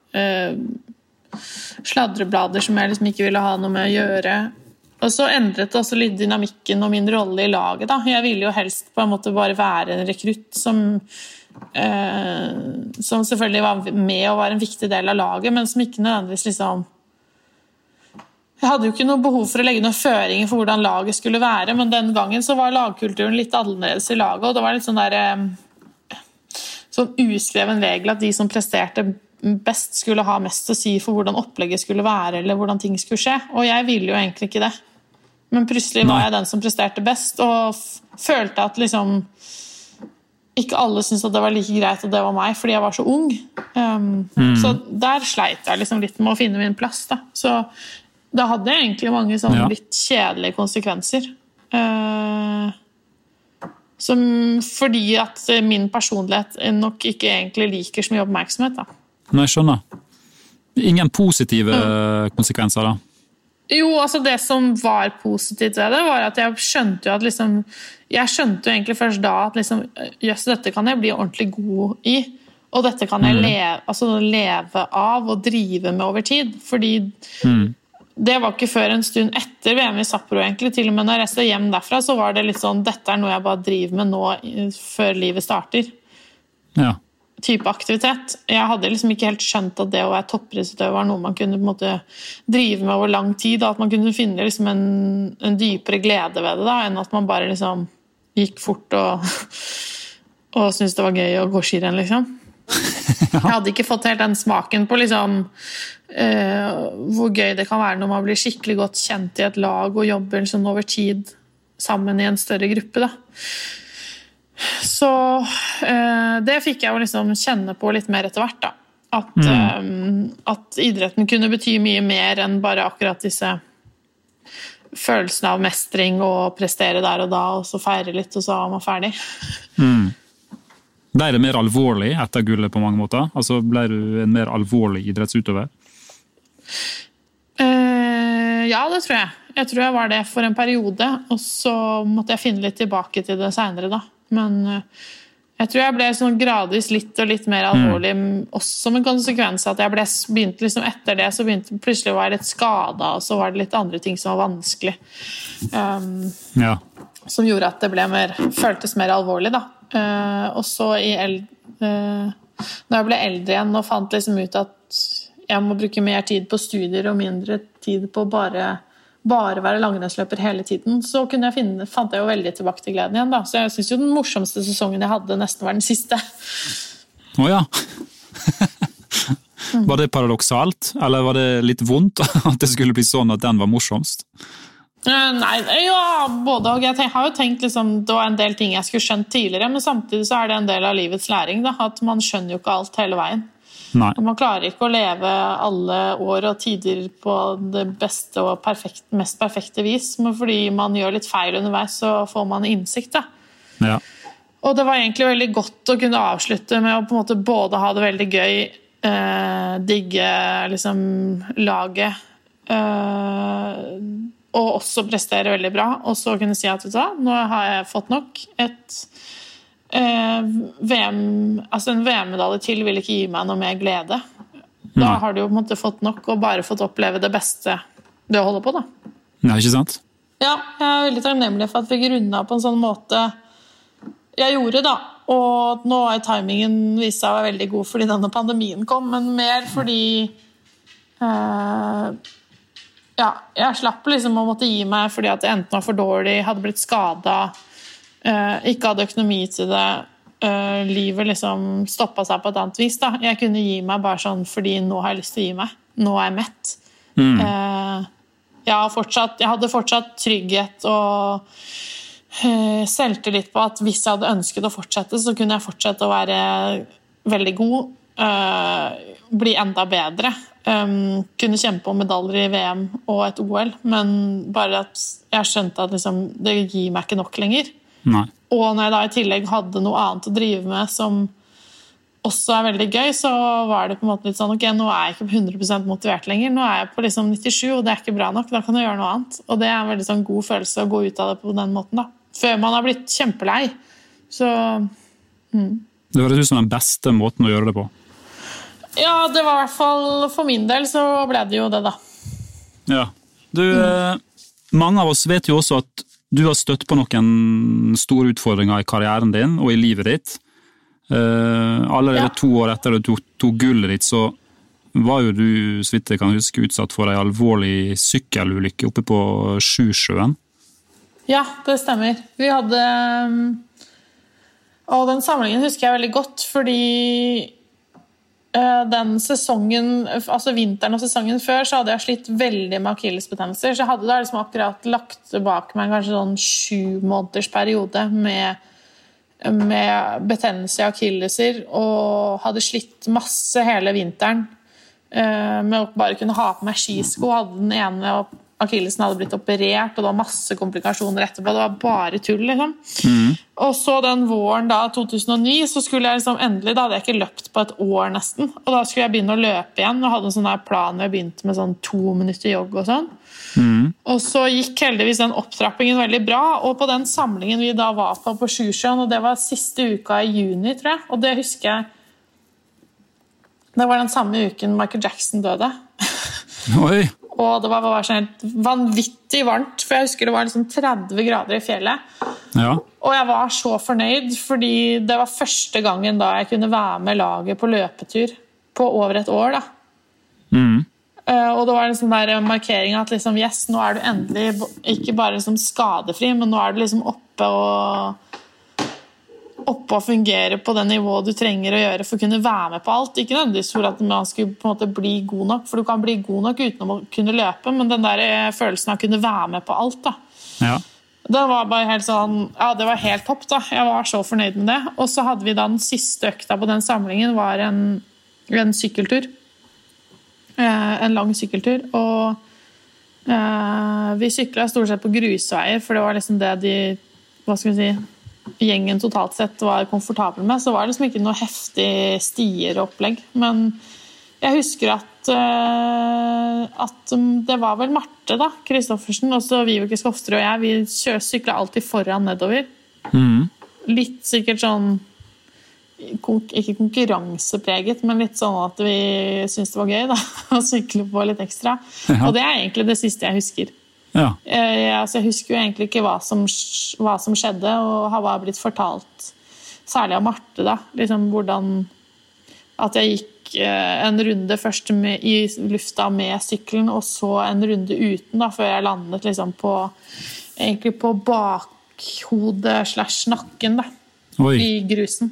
sladreblader som jeg liksom ikke ville ha noe med å gjøre. Og så endret det også litt dynamikken og min rolle i laget da. Jeg ville jo helst på en måte bare være en rekrutt som selvfølgelig var med og var en viktig del av laget, men som ikke nødvendigvis liksom jeg hadde jo ikke noe behov for å legge noen føringer for hvordan laget skulle være, men den gangen så var lagkulturen litt annerledes i laget, og det var litt sånn der sånn uskreven regel at de som presterte best skulle ha mest å si for hvordan opplegget skulle være eller hvordan ting skulle skje, og jeg ville jo egentlig ikke det, men plutselig var jeg den som presterte best og følte at liksom ikke alle syntes at det var like greit at det var meg, fordi jeg var så ung. Så der sleit jeg liksom litt med å finne min plass. Da. Så da hadde jeg egentlig mange sånn litt kjedelige konsekvenser. Fordi at min personlighet nok ikke egentlig liker så mye oppmerksomhet. Da. Nei, jeg skjønner. Ingen positive konsekvenser da? Jo, altså det som var positivt ved det, var at jeg skjønte jo at liksom, jeg skjønte jo egentlig først da at liksom, jøss, dette kan jeg bli ordentlig god i, og dette kan jeg leve av og drive med over tid, fordi det var ikke før en stund etter VM i Sapporo egentlig, til og med når jeg reiste hjem derfra, så var det litt sånn, dette er noe jeg bare driver med nå før livet starter. Ja. Type aktivitet. Jeg hadde liksom ikke helt skjønt at det å være toppidrettsutøver var noe man kunne på en måte drive med over lang tid, og at man kunne finne liksom en dypere glede ved det da, enn at man bare liksom gikk fort og syntes det var gøy å gå skirenn liksom. Jeg hadde ikke fått helt den smaken på liksom hvor gøy det kan være når man blir skikkelig godt kjent i et lag og jobber sånn over tid sammen i en større gruppe da. Så det fikk jeg jo liksom kjenne på litt mer etter hvert da. At idretten kunne bety mye mer enn bare akkurat disse følelsene av mestring og prestere der og da, og så feire litt, og så var man ferdig. Ble det mer alvorlig etter gullet på mange måter? Altså ble du en mer alvorlig idrettsutøver? Ja, det tror jeg. Jeg tror jeg var det for en periode, og så måtte jeg finne litt tilbake til det senere da. Men jeg tror jeg ble sånn gradvis litt og litt mer alvorlig, også som en konsekvens at jeg begynte liksom etter det, så begynte plutselig å være litt skadet, og så var det litt andre ting som var vanskelig. Som gjorde at det føltes mer alvorlig da. Og så når jeg ble eldre igjen og fant liksom ut at jeg må bruke mer tid på studier og mindre tid på bare være langrennsløper hele tiden, så fant jeg jo veldig tilbake til gleden igjen da. Så jeg synes jo den morsomste sesongen jeg hadde nesten var den siste. Åja. Var det paradoksalt, eller var det litt vondt at det skulle bli sånn at den var morsomst? Nei, ja, både og. Jeg har jo tenkt liksom, det var en del ting jeg skulle skjønt tidligere, men samtidig så er det en del av livets læring da, at man skjønner jo ikke alt hele veien. Nei. Man klarer ikke å leve alle år og tider på det beste og mest perfekte vis, men fordi man gjør litt feil underveis, så får man innsikt da. Ja. Og det var egentlig veldig godt å kunne avslutte med å på en måte både ha det veldig gøy, digge liksom laget, og også prestere veldig bra, og så kunne si at nå har jeg fått nok en VM-medalje til vil ikke gi meg noe mer glede. Da har du jo på en måte fått nok og bare fått oppleve det beste du holder på da. Nei, ikke sant? Ja, jeg er veldig takknemlig for at vi grunnet på en sånn måte jeg gjorde da, og nå er timingen vist seg å være veldig god fordi denne pandemien kom, men mer fordi jeg slapp liksom å måtte gi meg fordi at jeg enten var for dårlig, hadde blitt skadet, ikke hadde økonomi til det, livet liksom stoppet seg på et annet vis da. Jeg kunne gi meg bare sånn fordi nå har jeg lyst til å gi meg, nå er jeg mett. Jeg hadde fortsatt trygghet og selvtillit på at hvis jeg hadde ønsket å fortsette, så kunne jeg fortsette å være veldig god, bli enda bedre, kunne kjempe om medaljer i VM og et OL, men bare at jeg skjønte at liksom, det gir meg ikke nok lenger. Nei. Og når jeg da i tillegg hadde noe annet å drive med som også er veldig gøy, så var det på en måte litt sånn, ok, nå er jeg ikke på 100% motivert lenger, nå er jeg på liksom 97, og det er ikke bra nok, da kan jeg gjøre noe annet. Og det er en veldig sånn god følelse å gå ut av det på den måten da, før man har blitt kjempelei. Så Det høres ut som den beste måten å gjøre det på. Ja, det var i hvert fall for min del, så ble det jo det da. Ja. Du, mange av oss vet jo også at du har støtt på noen store utfordringer i karrieren din og i livet ditt. Allerede 2 år etter du tok gullet ditt, så var jo du, så vidt jeg kan huske, utsatt for en alvorlig sykkelulykke oppe på Sjusjøen. Ja, det stemmer. Vi hadde... Og den samlingen husker jeg veldig godt, fordi den sesongen, altså vinteren og sesongen før, så hadde jeg slitt veldig med akillesbetennelser, så jeg hadde da liksom akkurat lagt bak meg kanskje sånn 7 måneders periode med med betennelse i akilleser og hadde slitt masse hele vinteren med å bare kunne ha på meg skisko. Hadde den ene akillesen hadde blitt operert, og det var masse komplikasjoner etterpå. Det var bare tull, liksom. Og så den våren da, 2009, så skulle jeg liksom endelig, da hadde jeg ikke løpt på et år nesten, og da skulle jeg begynne å løpe igjen, og hadde en sånn her plan, jeg begynte med sånn 2 minutter jogg og sånn. Og så gikk heldigvis den opptrappingen veldig bra, og på den samlingen vi da var på Sjusjøen, og det var siste uka i juni, tror jeg, og det husker jeg, det var den samme uken Michael Jackson døde. Oi! Og det var sånn helt vanvittig varmt, for jeg husker det var liksom 30 grader i fjellet. Ja. Og jeg var så fornøyd, fordi det var første gangen da jeg kunne være med laget på løpetur på over et år da. Og det var en sånn der markering at liksom, yes, nå er du endelig ikke bare liksom skadefri, men nå er du liksom oppe og fungere på det nivået du trenger å gjøre for å kunne være med på alt. Ikke nødvendigvis for at man skulle på en måte bli god nok, for du kan bli god nok uten å kunne løpe, men den der følelsen av å kunne være med på alt da. Ja. Det var bare helt sånn, ja, det var helt topp da. Jeg var så fornøyd med det. Og så hadde vi da den siste økta på den samlingen var en sykkeltur. En lang sykkeltur, og vi syklet stort sett på grusveier, for det var liksom det hva skal vi si, gjengen totalt sett var komfortabel med, så var det liksom ikke noe heftig stier og opplegg. Men jeg husker at det var vel Marte da, Kristoffersen, og så Vibeke Skofterud og jeg, vi syklet alltid foran nedover. Litt sikkert sånn, ikke konkurransepreget, men litt sånn at vi synes det var gøy da, å sykle på litt ekstra. Ja. Og det er egentlig det siste jeg husker. Ja. Jeg husker jo egentlig ikke hva som skjedde, og har bare blitt fortalt, særlig av Marte da, liksom hvordan at jeg gikk en runde først i lufta med sykkelen, og så en runde uten da, før jeg landet liksom egentlig på bakhodet/nakken da, i grusen.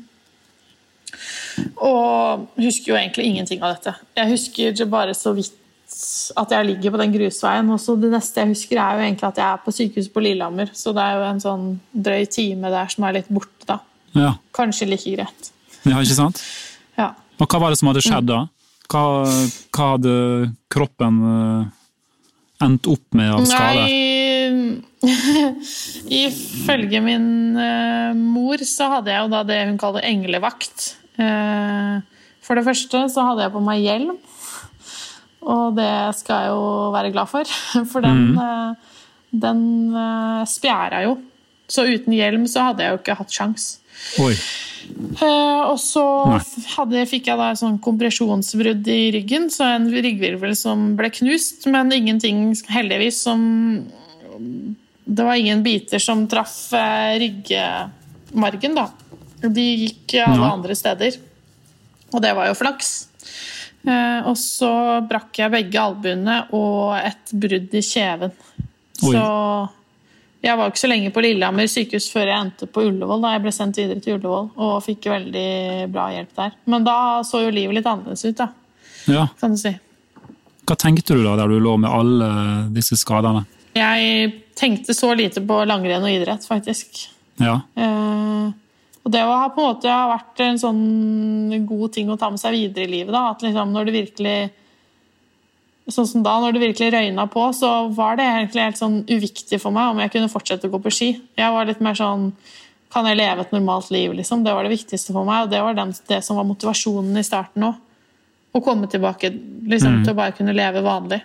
Og husker jo egentlig ingenting av dette. Jeg husker bare så vidt at jeg ligger på den grusveien, og så det neste jeg husker er jo egentlig at jeg er på sykehus på Lillehammer, så det er jo en sånn drøy time der som er litt borte da. Ja. Kanskje like greit. Ja, ikke sant? Ja. Og hva var det som hadde skjedd da? Hva hadde kroppen endt opp med av skader? Nei, ifølge min mor så hadde jeg jo da det hun kaller englevakt. For det første så hadde jeg på meg hjelm, og det skal jeg jo være glad for den spjæra jo. Så uten hjelm så hadde jeg jo ikke hatt sjans. Oi. Og så fikk jeg da en sånn kompresjonsbrudd i ryggen, så en ryggvirvel som ble knust, men ingenting heldigvis det var ingen biter som traff ryggmargen da. De gikk alle andre steder, og det var jo flaks. Og så brakk jeg begge albuene og et brudd i kjeven. Oi. Så jeg var ikke så lenge på Lillehammer sykehus før jeg endte på Ullevål, da jeg ble sendt videre til Ullevål, og fikk veldig bra hjelp der. Men da så jo livet litt annerledes ut da, kan du si. Hva tenkte du da, der du lå med alle disse skadene? Jeg tenkte så lite på langrenn og idrett, faktisk. Ja. Og det har på en måte vært en sånn god ting å ta med seg videre i livet da, at liksom når det virkelig, sånn som da, når det virkelig røynet på, så var det egentlig helt sånn uviktig for meg om jeg kunne fortsette å gå på ski. Jeg var litt mer sånn, kan jeg leve et normalt liv liksom? Det var det viktigste for meg, og det var det som var motivasjonen i starten også. Å komme tilbake liksom, til å bare kunne leve vanlig.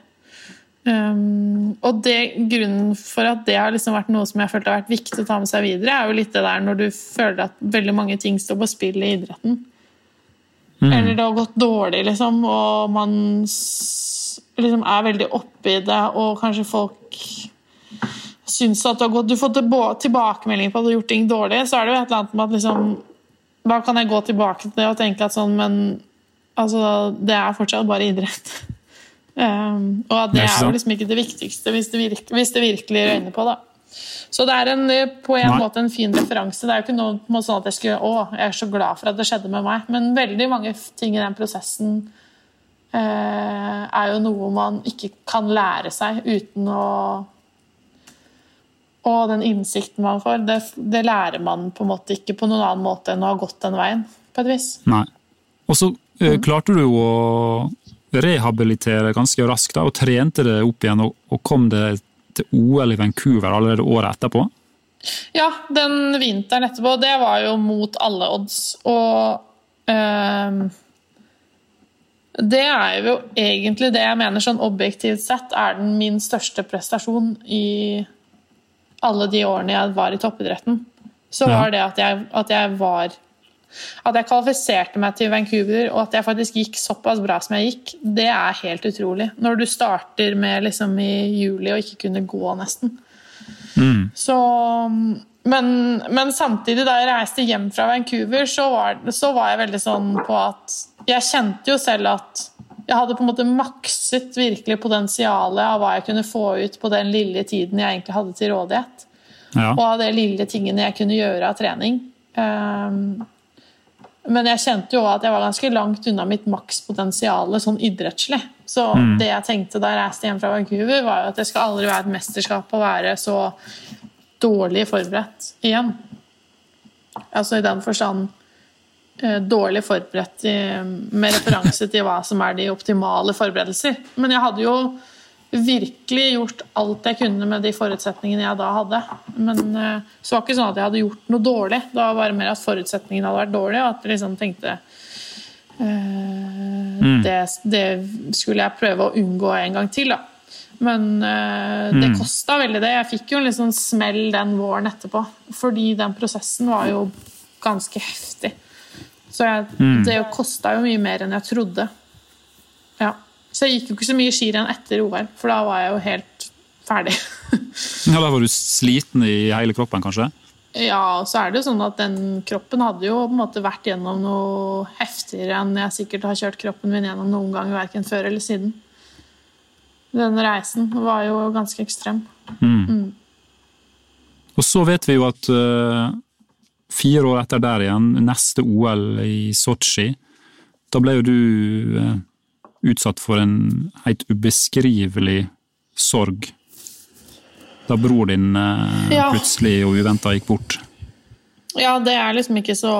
Og grunnen for at det har liksom vært noe som jeg følte har vært viktig å ta med seg videre, er jo litt det der når du føler at veldig mange ting står på spill i idretten. Eller det har gått dårlig liksom, og man liksom er veldig oppe i det, og kanskje folk synes at du får tilbakemelding på at du har gjort ting dårlig, så er det jo et eller annet med at liksom, da kan jeg gå tilbake til det og tenke at sånn, men altså, det er fortsatt bare idrett. Og at det er jo liksom ikke det viktigste hvis det virkelig røyner på da. Så det er på en måte en fin referanse. Det er jo ikke noe sånn at jeg er så glad for at det skjedde med meg, men veldig mange ting i den prosessen er jo noe man ikke kan lære seg uten å og den innsikten man får, det lærer man på en måte ikke på noen annen måte enn å ha gått den veien, på et vis. Nei. Og så klarte du å rehabilitere ganske raskt da, og trente det opp igjen, og kom det til OL i Vancouver allerede året etterpå? Ja, den vinteren etterpå, det var jo mot alle odds, og det jo egentlig det jeg mener sånn objektivt sett den min største prestasjon i alle de årene jeg var i toppidretten. Så var det at jeg kvalifiserte meg til Vancouver, og at jeg faktisk gikk såpass bra som jeg gikk, det helt utrolig. Når du starter med liksom i juli og ikke kunne gå nesten. Så, men samtidig da jeg reiste hjem fra Vancouver, så var jeg veldig sånn på at jeg kjente jo selv at jeg hadde på en måte makset virkelig potensialet av hva jeg kunne få ut på den lille tiden jeg egentlig hadde til rådighet. Ja. Og av de lille tingene jeg kunne gjøre av trening. Men jeg kjente jo at jeg var ganske langt unna mitt makspotensiale sånn idrettslig. Så det jeg tenkte da jeg reiste hjem fra Vancouver, var jo at det skal aldri være et mesterskap å være så dårlig forberedt igjen. Altså i den forstand dårlig forberedt med referanse til hva som de optimale forberedelser. Men jeg hadde jo virkelig gjort alt jeg kunne med de forutsetningene jeg da hadde. Men så var det ikke sånn at jeg hadde gjort noe dårlig. Det var bare mer at forutsetningene hadde vært dårlige, og at jeg liksom tenkte det skulle jeg prøve å unngå en gang til, da. Men det kostet veldig det. Jeg fikk jo en liksom smell den våren etterpå, fordi den prosessen var jo ganske heftig. Så det kostet jo mye mer enn jeg trodde. Ja. Så jeg gikk jo ikke så mye skirenn etter OL, for da var jeg jo helt ferdig. Ja, da var du sliten i hele kroppen, kanskje? Ja, og så det jo sånn at den kroppen hadde jo på en måte vært gjennom noe heftigere enn jeg sikkert har kjørt kroppen min gjennom noen gang, hverken før eller siden. Den reisen var jo ganske ekstrem. Og så vet vi jo at 4 år etter der igjen, neste OL i Sochi, da ble jo du utsatt for en helt ubeskrivelig sorg. Da bror din plutselig og uventet gikk bort. Ja, det liksom ikke så...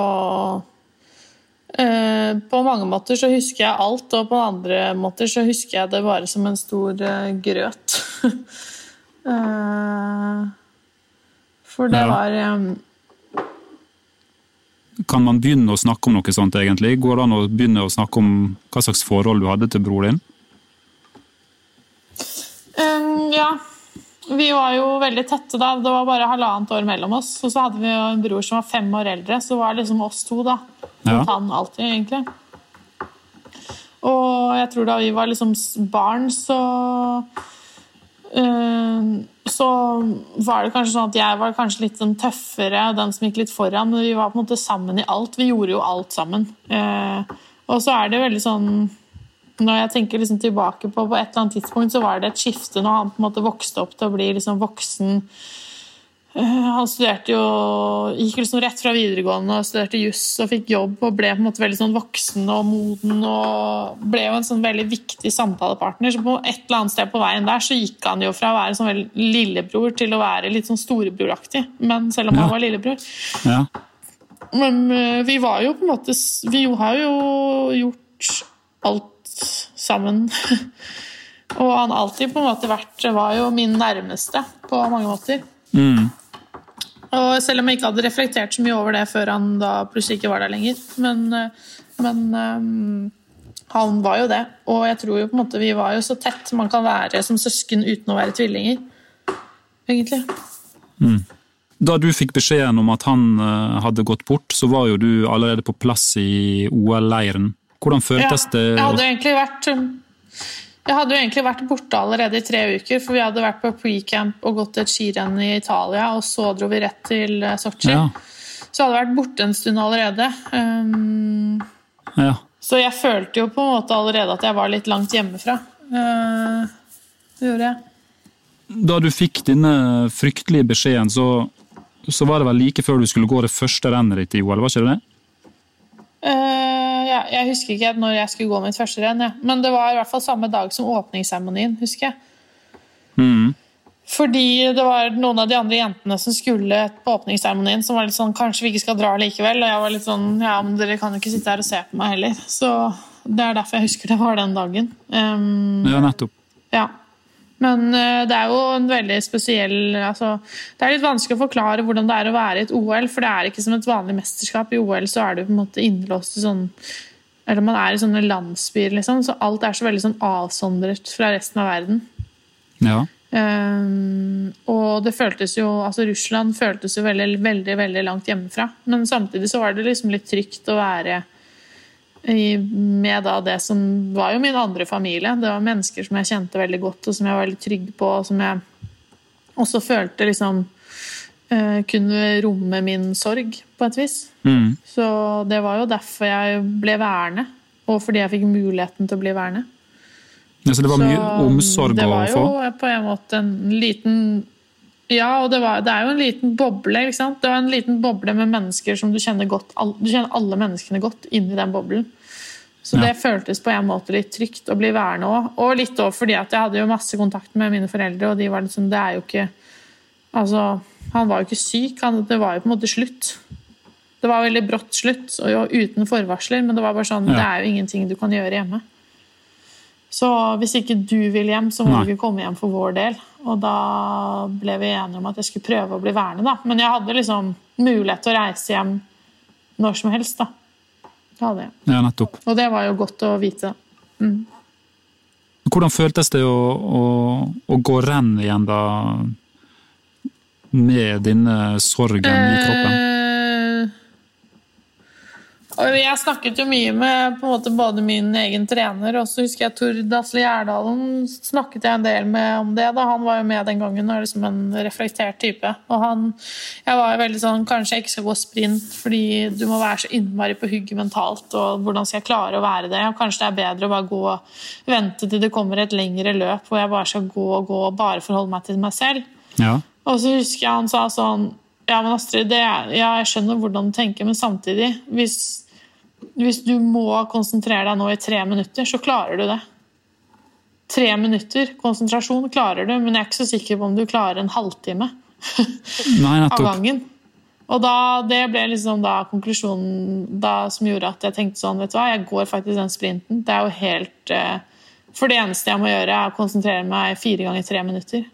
På mange måter så husker jeg alt, og på andre måter så husker jeg det bare som en stor grøt. For det var... Kan man begynne å snakke om noe sånt egentlig? Går det an å begynne å snakke om hva slags forhold du hadde til bror din? Ja, vi var jo veldig tette da. Det var bare 1,5 år mellom oss. Og så hadde vi jo en bror som var 5 år eldre, så var det liksom oss to da. Mot han alltid, egentlig. Og jeg tror da vi var liksom barn, så var det kanskje sånn at jeg var kanskje litt sånn tøffere, den som gikk litt foran, men vi var på en måte sammen i alt. Vi gjorde jo alt sammen. Og så det veldig sånn, når jeg tenker liksom tilbake på et eller annet tidspunkt, så var det et skifte når han på en måte vokste opp til å bli liksom voksen. Han studerte jo, gikk liksom rett fra videregående og studerte juss og fikk jobb og ble på en måte veldig sånn voksen og moden og ble jo en sånn veldig viktig samtalepartner. Så på et eller annet sted på veien der så gikk han jo fra å være sånn veldig lillebror til å være litt sånn storebroraktig, men selv om han var lillebror. Ja. Men vi var jo på en måte, vi har jo gjort alt sammen. Og han alltid på en måte var jo min nærmeste på mange måter. Og selv om jeg ikke hadde reflektert så mye over det før han da plutselig ikke var der lenger. Men han var jo det. Og jeg tror jo på en måte vi var jo så tett man kan være som søsken uten å være tvillinger. Egentlig. Da du fikk beskjeden om at han hadde gått bort, så var jo du allerede på plass i OL-leiren. Hvordan føltes det? Jeg hadde jo egentlig vært borte allerede i 3 uker, for vi hadde vært på pre-camp og gått et skirenn i Italia, og så dro vi rett til Sochi. Ja. Så jeg hadde vært borte en stund allerede. Så jeg følte jo på en måte allerede at jeg var litt langt hjemmefra. Det gjorde jeg. Da du fikk denne fryktelige beskjeden, så var det vel like før du skulle gå det første rennet ditt i OL, var ikke det? Ja, jeg husker ikke når jeg skulle gå mitt første renn, ja. Men det var i hvert fall samme dag som åpningsseremonien, husker jeg. Fordi det var noen av de andre jentene som skulle på åpningsseremonien, som var litt sånn, kanskje vi ikke skal dra likevel, og jeg var litt sånn, ja, men dere kan jo ikke sitte her og se på meg heller. Så det derfor jeg husker det var den dagen. Ja, nettopp. Ja. Men det jo en veldig spesiell, altså, det litt vanskelig å forklare hvordan det å være i et OL, for det ikke som et vanlig mesterskap. I OL så du på en måte innlåst i sånn, eller man i sånne landsbyer, liksom, så alt så veldig sånn avsondret fra resten av verden. Ja. Og det føltes jo, altså Russland føltes jo veldig, veldig, veldig langt hjemmefra, men samtidig så var det liksom litt trygt å være med da det som var jo min andre familie. Det var mennesker som jeg kjente veldig godt, og som jeg var veldig trygg på, og som jeg også følte liksom kunne romme min sorg på et vis. Så det var jo derfor jeg ble værende, og fordi jeg fikk muligheten til å bli værende. Ja, så det var mye omsorg å få? Det var jo på en måte en liten... Ja, og det jo en liten boble, ikke sant? Det var en liten boble med mennesker som du kjenner godt. Du kjenner alle menneskene godt inni den boblen. Så det føltes på en måte litt trygt å bli værende også. Og litt også fordi at jeg hadde jo masse kontakt med mine foreldre, og de var liksom, det jo ikke... Altså, han var jo ikke syk, det var jo på en måte slutt. Det var veldig brått slutt, og jo uten forvarsler, men det var bare sånn, det jo ingenting du kan gjøre hjemme. Så hvis ikke du vil hjem, så må du ikke komme hjem for vår del. Og da ble vi enige om at jeg skulle prøve å bli værende, da. Men jeg hadde liksom mulighet til å reise hjem når som helst, da. Det hadde jeg. Ja, nettopp. Og det var jo godt å vite. Hvordan føltes det å gå renn igjen da, med denne sorgen i kroppen? Og jeg snakket jo mye med på en måte både min egen trener, og så husker jeg Tord Asle Gjerdalen snakket jeg en del med om det da. Han var jo med den gangen og liksom en reflektert type. Og jeg var jo veldig sånn, kanskje jeg ikke skal gå sprint, fordi du må være så innmari på hugget mentalt, og hvordan skal jeg klare å være det? Og kanskje det bedre å bare gå og vente til det kommer et lengre løp, hvor jeg bare skal gå og bare forholde meg til meg selv. Ja. Og så husker jeg han sa sånn, ja, men Astrid, jeg skjønner hvordan du tenker, men samtidig, hvis du må konsentrere deg nå i 3 minutter, så klarer du det. 3 minutter konsentrasjon klarer du, men jeg ikke så sikker på om du klarer en halvtime av gangen. Og det ble liksom da konklusjonen da, som gjorde at jeg tenkte sånn, vet du hva, jeg går faktisk den sprinten. Det jo helt... For det eneste jeg må gjøre å konsentrere meg 4 ganger 3 minutter.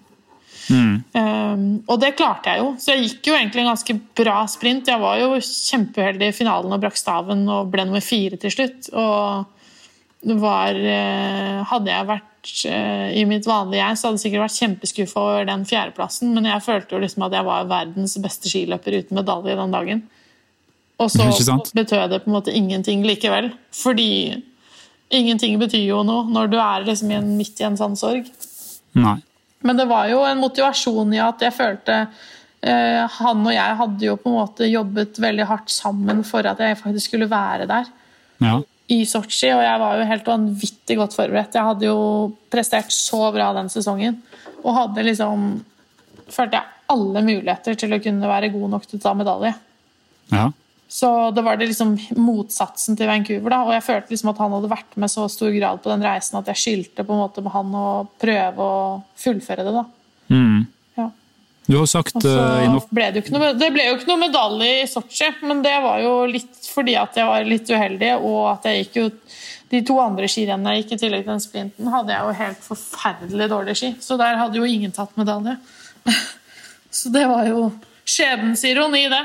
Og det klarte jeg jo, så jeg gikk jo egentlig en ganske bra sprint. Jeg var jo kjempeuheldig i finalen og brakk staven og ble nummer 4 til slutt, og hadde jeg vært i mitt vanlige jeg, så hadde jeg sikkert vært kjempeskuffa over den 4. plassen, men jeg følte jo liksom at jeg var verdens beste skiløper uten medalje den dagen, og så betød det på en måte ingenting likevel, fordi ingenting betyr jo noe når du liksom midt i en sånn sorg. Nei. Men det var jo en motivasjon i at jeg følte han og jeg hadde jo på en måte jobbet veldig hardt sammen for at jeg faktisk skulle være der i Sochi, og jeg var jo helt vanvittig godt forberedt. Jeg hadde jo prestert så bra den sesongen, og hadde liksom følte jeg alle muligheter til å kunne være god nok til å ta medalje. Ja. Så det var det liksom motsatsen til Vancouver da, og jeg følte liksom at han hadde vært med så stor grad på den reisen at jeg skilte på en måte med han å prøve å fullføre det da. Ja. Du har sagt... ble det ble jo ikke noe medalje i Sochi, men det var jo litt fordi at jeg var litt uheldig, og at jeg gikk jo... De 2 andre skirennene jeg gikk i tillegg til den sprinten, hadde jeg jo helt forferdelig dårlig ski, så der hadde jo ingen tatt medalje. Så det var jo skjebnens ironi i det.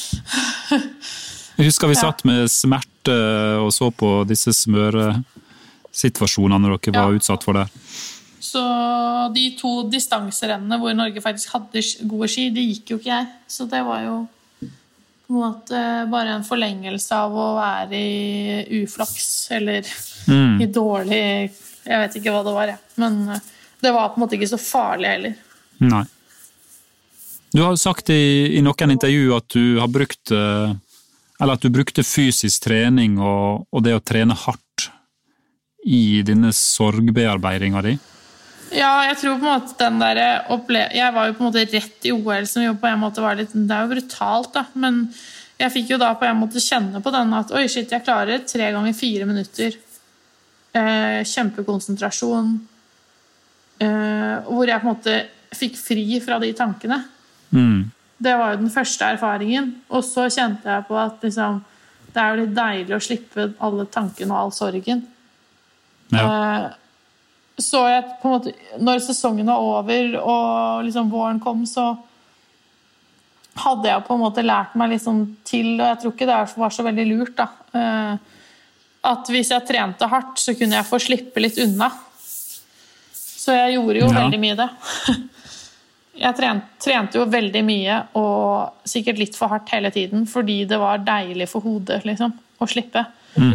Jeg husker vi satt med smerte og så på disse smøresituasjonene når dere var utsatt for det. Så de 2 distanserennene hvor Norge faktisk hadde gode ski, de gikk jo ikke jeg. Så det var jo på en måte bare en forlengelse av å være i uflaks, eller i dårlig... Jeg vet ikke hva det var, men det var på en måte ikke så farlig heller. Nei. Du har sagt i noen intervju at du har brukt, eller at du brukte fysisk trening og det å trene hardt i denne sorgbearbeidingen din. Ja, jeg tror på en måte den der jeg var jo på en måte rett i OL, som jo på en måte var litt, det jo brutalt da, men jeg fikk jo da på en måte kjenne på den at, oi shit, jeg klarer 3 ganger 4 minutter, kjempekonsentrasjon, hvor jeg på en måte fikk fri fra de tankene. Det var jo den første erfaringen. Og så kjente jeg på at liksom, det er jo litt deilig å slippe alle tankene og all sorgen. Ja. Så jeg på en måte, når sesongen var over og liksom våren kom, så hadde jeg på en måte lært meg liksom til, og jeg tror ikke det var så veldig lurt da, at hvis jeg trente hardt, så kunne jeg få slippe litt unna. Så jeg gjorde jo veldig mye det. Jeg trente jo veldig mye, og sikkert litt for hardt hele tiden, fordi det var deilig for hodet liksom, å slippe.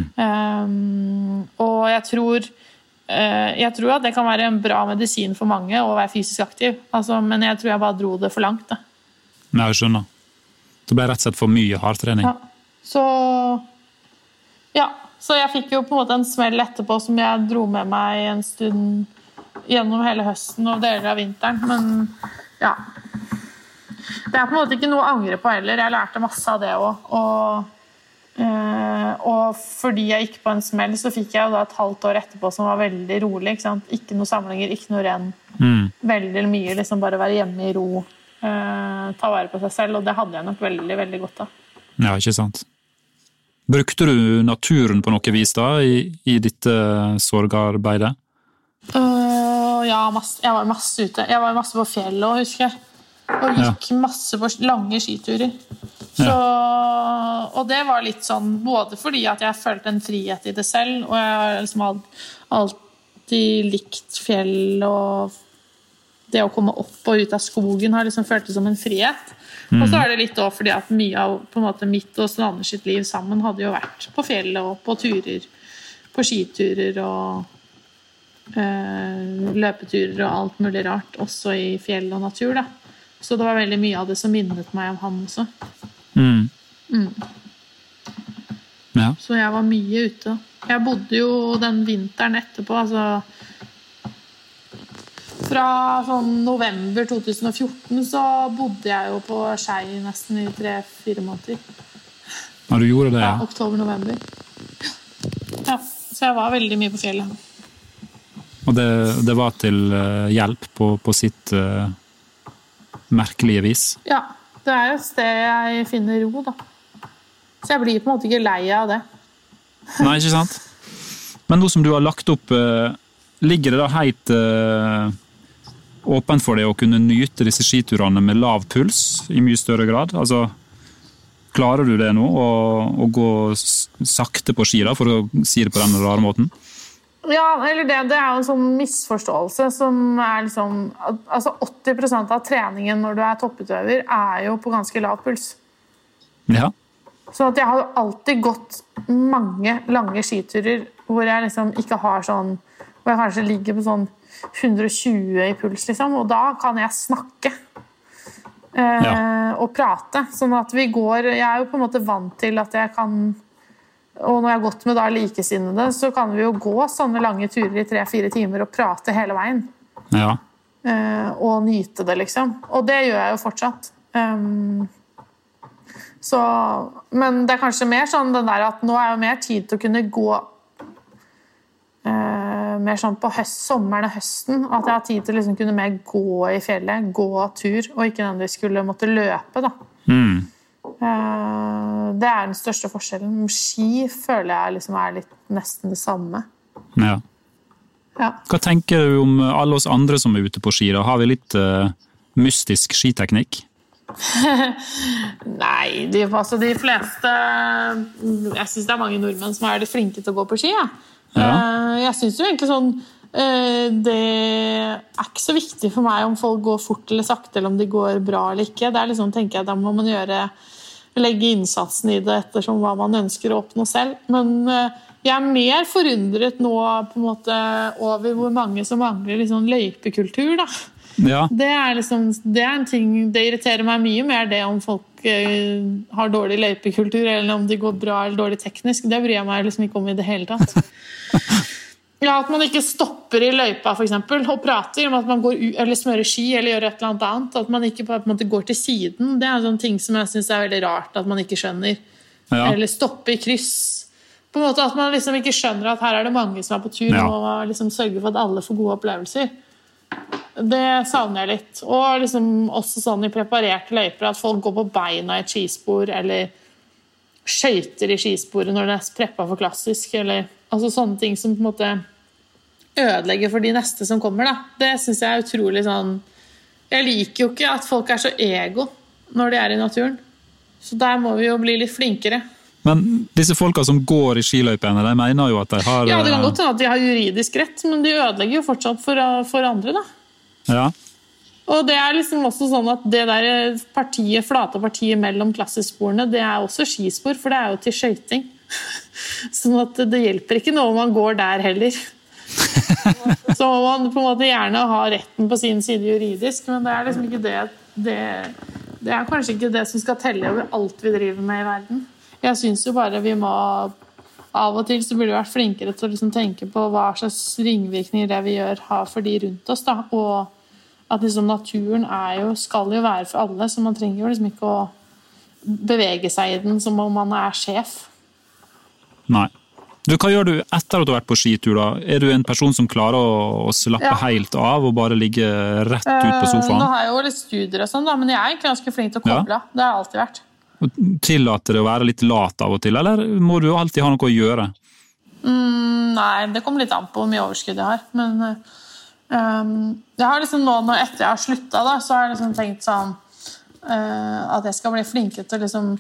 Og jeg tror at det kan være en bra medisin for mange å være fysisk aktiv, altså, men jeg tror jeg bare dro det for langt da. Nei, jeg skjønner. Det ble rett og slett for mye hardtrening. Ja, så jeg fikk jo på en måte en smell etterpå som jeg dro med meg en stund gjennom hele høsten og deler av vinteren, men ja. Det er på en måte ikke noe å angre på heller. Jeg lærte masse av det også, og fordi jeg gikk på en smell, så fikk jeg jo da et halvt år etterpå som var veldig rolig, ikke sant? Ikke noe sammenhenger, ikke noe renn. Veldig mye, liksom bare være hjemme i ro. Ta vare på seg selv, og det hadde jeg nok veldig, veldig godt av. Ja, ikke sant. Brukte du naturen på noe vis da, i ditt sorgarbeidet? Ja, jeg var masse ute. Jeg var masse på fjellet, husker jeg. Og gikk masse på lange skiturer. Så, og det var litt sånn, både fordi at jeg følte en frihet i det selv, og jeg har liksom alltid likt fjell og det å komme opp og ut av skogen har liksom følt det som en frihet. Og så er det litt også fordi at mye av på en måte mitt og Stranne sitt liv sammen hadde jo vært på fjellet og på turer, på skiturer og løpeturer og alt mulig rart, også i fjell og natur da. Så det var veldig mye av det som minnet meg om han også. Ja. Så jeg var mye ute. Jeg bodde jo den vinteren etterpå, altså fra sånn november 2014 så bodde jeg jo på Skei nesten i 3-4 måneder. Ja, du gjorde det, ja? Ja, oktober-november. Ja, så jeg var veldig mye på fjellet. Og det var til hjelp på sitt merkelige vis? Ja, det er jo et sted jeg finner ro da. Så jeg blir på en måte ikke lei av det. Nei, ikke sant? Men nå som du har lagt opp, ligger det da helt åpent for deg å kunne nyte disse skiturene med lav puls i mye større grad? Altså, klarer du det nå å gå sakte på ski da, for å si det på den rare måten? Ja, eller det er jo en sånn misforståelse som er liksom, altså 80% av treningen når du er topputøver er jo på ganske lav puls. Ja. Så at jeg har jo alltid gått mange lange skiturer hvor jeg liksom ikke har sånn, hvor jeg kanskje ligger på sånn 120 i puls liksom, og da kan jeg snakke og prate, sånn at vi går, jeg er jo på en måte vant til at jeg kan, og når jeg har gått med da likesinnede, så kan vi jo gå sånne lange turer i 3-4 timer og prate hele veien. Ja. Og nyte det liksom, og det gjør jeg jo fortsatt. Så, men det er kanskje mer sånn den der at nå er jo mer tid til å kunne gå mer sånn på sommeren og høsten, at jeg har tid til å liksom kunne mer gå i fjellet, gå tur, og ikke nødvendigvis skulle måtte løpe da. Det er den største forskjellen. Ski føler jeg liksom er litt nesten det samme. Ja. Hva tenker du om alle oss andre som er ute på ski da? Har vi litt mystisk skiteknikk? Nei, de fleste, jeg synes det er mange nordmenn som er litt flinke til å gå på ski, ja. Jeg synes jo egentlig sånn det er ikke så viktig for meg om folk går fort eller sakte eller om de går bra eller ikke. Det er liksom, tenker jeg, da må man legge innsatsen i det ettersom hva man ønsker å oppnå selv. Men jeg er mer forundret nå på en måte over hvor mange som mangler liksom løypekultur da. Ja. Det er en ting, det irriterer meg mye mer det om folk har dårlig løypekultur eller om de går bra eller dårlig teknisk. Det bryr jeg meg liksom ikke om i det hele tatt. Ja, at man ikke stopper i løypa for eksempel og prater om at man går ut eller smører ski eller gjør et eller annet, at man ikke på en måte går til siden. Det er en sånn ting som jeg synes er veldig rart at man ikke skjønner. Ja. Eller stoppe i kryss. På en måte at man liksom ikke skjønner at her er det mange som er på tur og liksom sørger for at alle får gode opplevelser. Det savner jeg litt. Og liksom også sånn i preparerte løyper, at folk går på beina i et skispor, eller skøyter i skisporet når det er preppet for klassisk, eller altså sånne ting som på en måte ødelegger for de neste som kommer, da. Det synes jeg er utrolig sånn. Jeg liker jo ikke at folk er så ego når de er i naturen. Så der må vi jo bli litt flinkere. Men disse folka som går i skiløypene, de mener jo at de har... Ja, det kan godt hende at de har juridisk rett, men de ødelegger jo fortsatt for andre, da. Ja. Og det er liksom også sånn at det der partiet, flate partiet mellom klassisporene, det er også skispor, for det er jo til skøyting. Sånn at det hjelper ikke noe om man går der heller. Så må man på en måte gjerne ha retten på sin side juridisk, men det er liksom ikke det er kanskje ikke det som skal telle over alt vi driver med i verden. Jeg synes jo bare vi må av og til så burde vi vært flinkere til å liksom tenke på hva slags ringvirkninger det vi gjør har for de rundt oss, da. Og at liksom naturen skal jo være for alle, så man trenger jo liksom ikke å bevege seg i den som om man er sjef. Nei. Hva gjør du etter at du har vært på skitur da? Er du en person som klarer å slappe helt av og bare ligge rett ut på sofaen? Nå har jeg jo litt studier og sånn da, men jeg er egentlig ganske flink til å koble. Det har jeg alltid vært. Tillater det å være litt lat av og til, eller må du alltid ha noe å gjøre? Nei, det kommer litt an på hvor mye overskudd jeg har. Men jeg har liksom nå, etter jeg har sluttet da, så har jeg liksom tenkt sånn at jeg skal bli flinkere til å liksom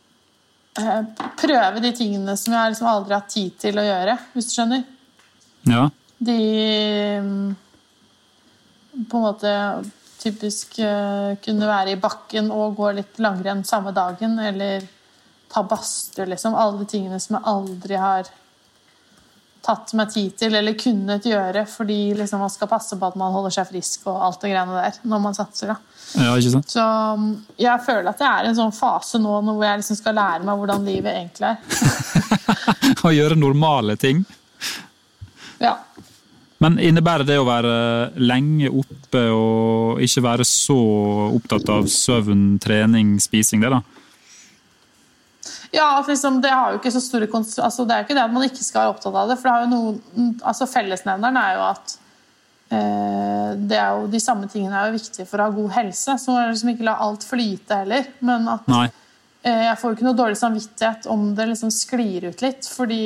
prøve de tingene som jeg liksom aldri har hatt tid til å gjøre, hvis du skjønner. Ja. De på en måte typisk kunne være i bakken og gå litt langrenn samme dagen, eller ta badstue, liksom. Alle de tingene som jeg aldri har tatt meg tid til, eller kunnet gjøre, fordi liksom man skal passe på at man holder seg frisk og alt det greiene der, når man satser da. Ja, ikke sant? Så jeg føler at jeg er i en sånn fase nå hvor jeg liksom skal lære meg hvordan livet egentlig er. Å gjøre normale ting? Ja. Men innebærer det å være lenge oppe og ikke være så opptatt av søvn, trening, spising, det da? Ja, liksom, det har jo ikke så store altså, det er jo ikke det at man ikke skal være opptatt av det, for det har jo noen, altså fellesnevneren er jo at det er jo, de samme tingene er jo viktige for å ha god helse, så må jeg liksom ikke la alt flyte heller, men at jeg får jo ikke noe dårlig samvittighet om det liksom sklir ut litt, fordi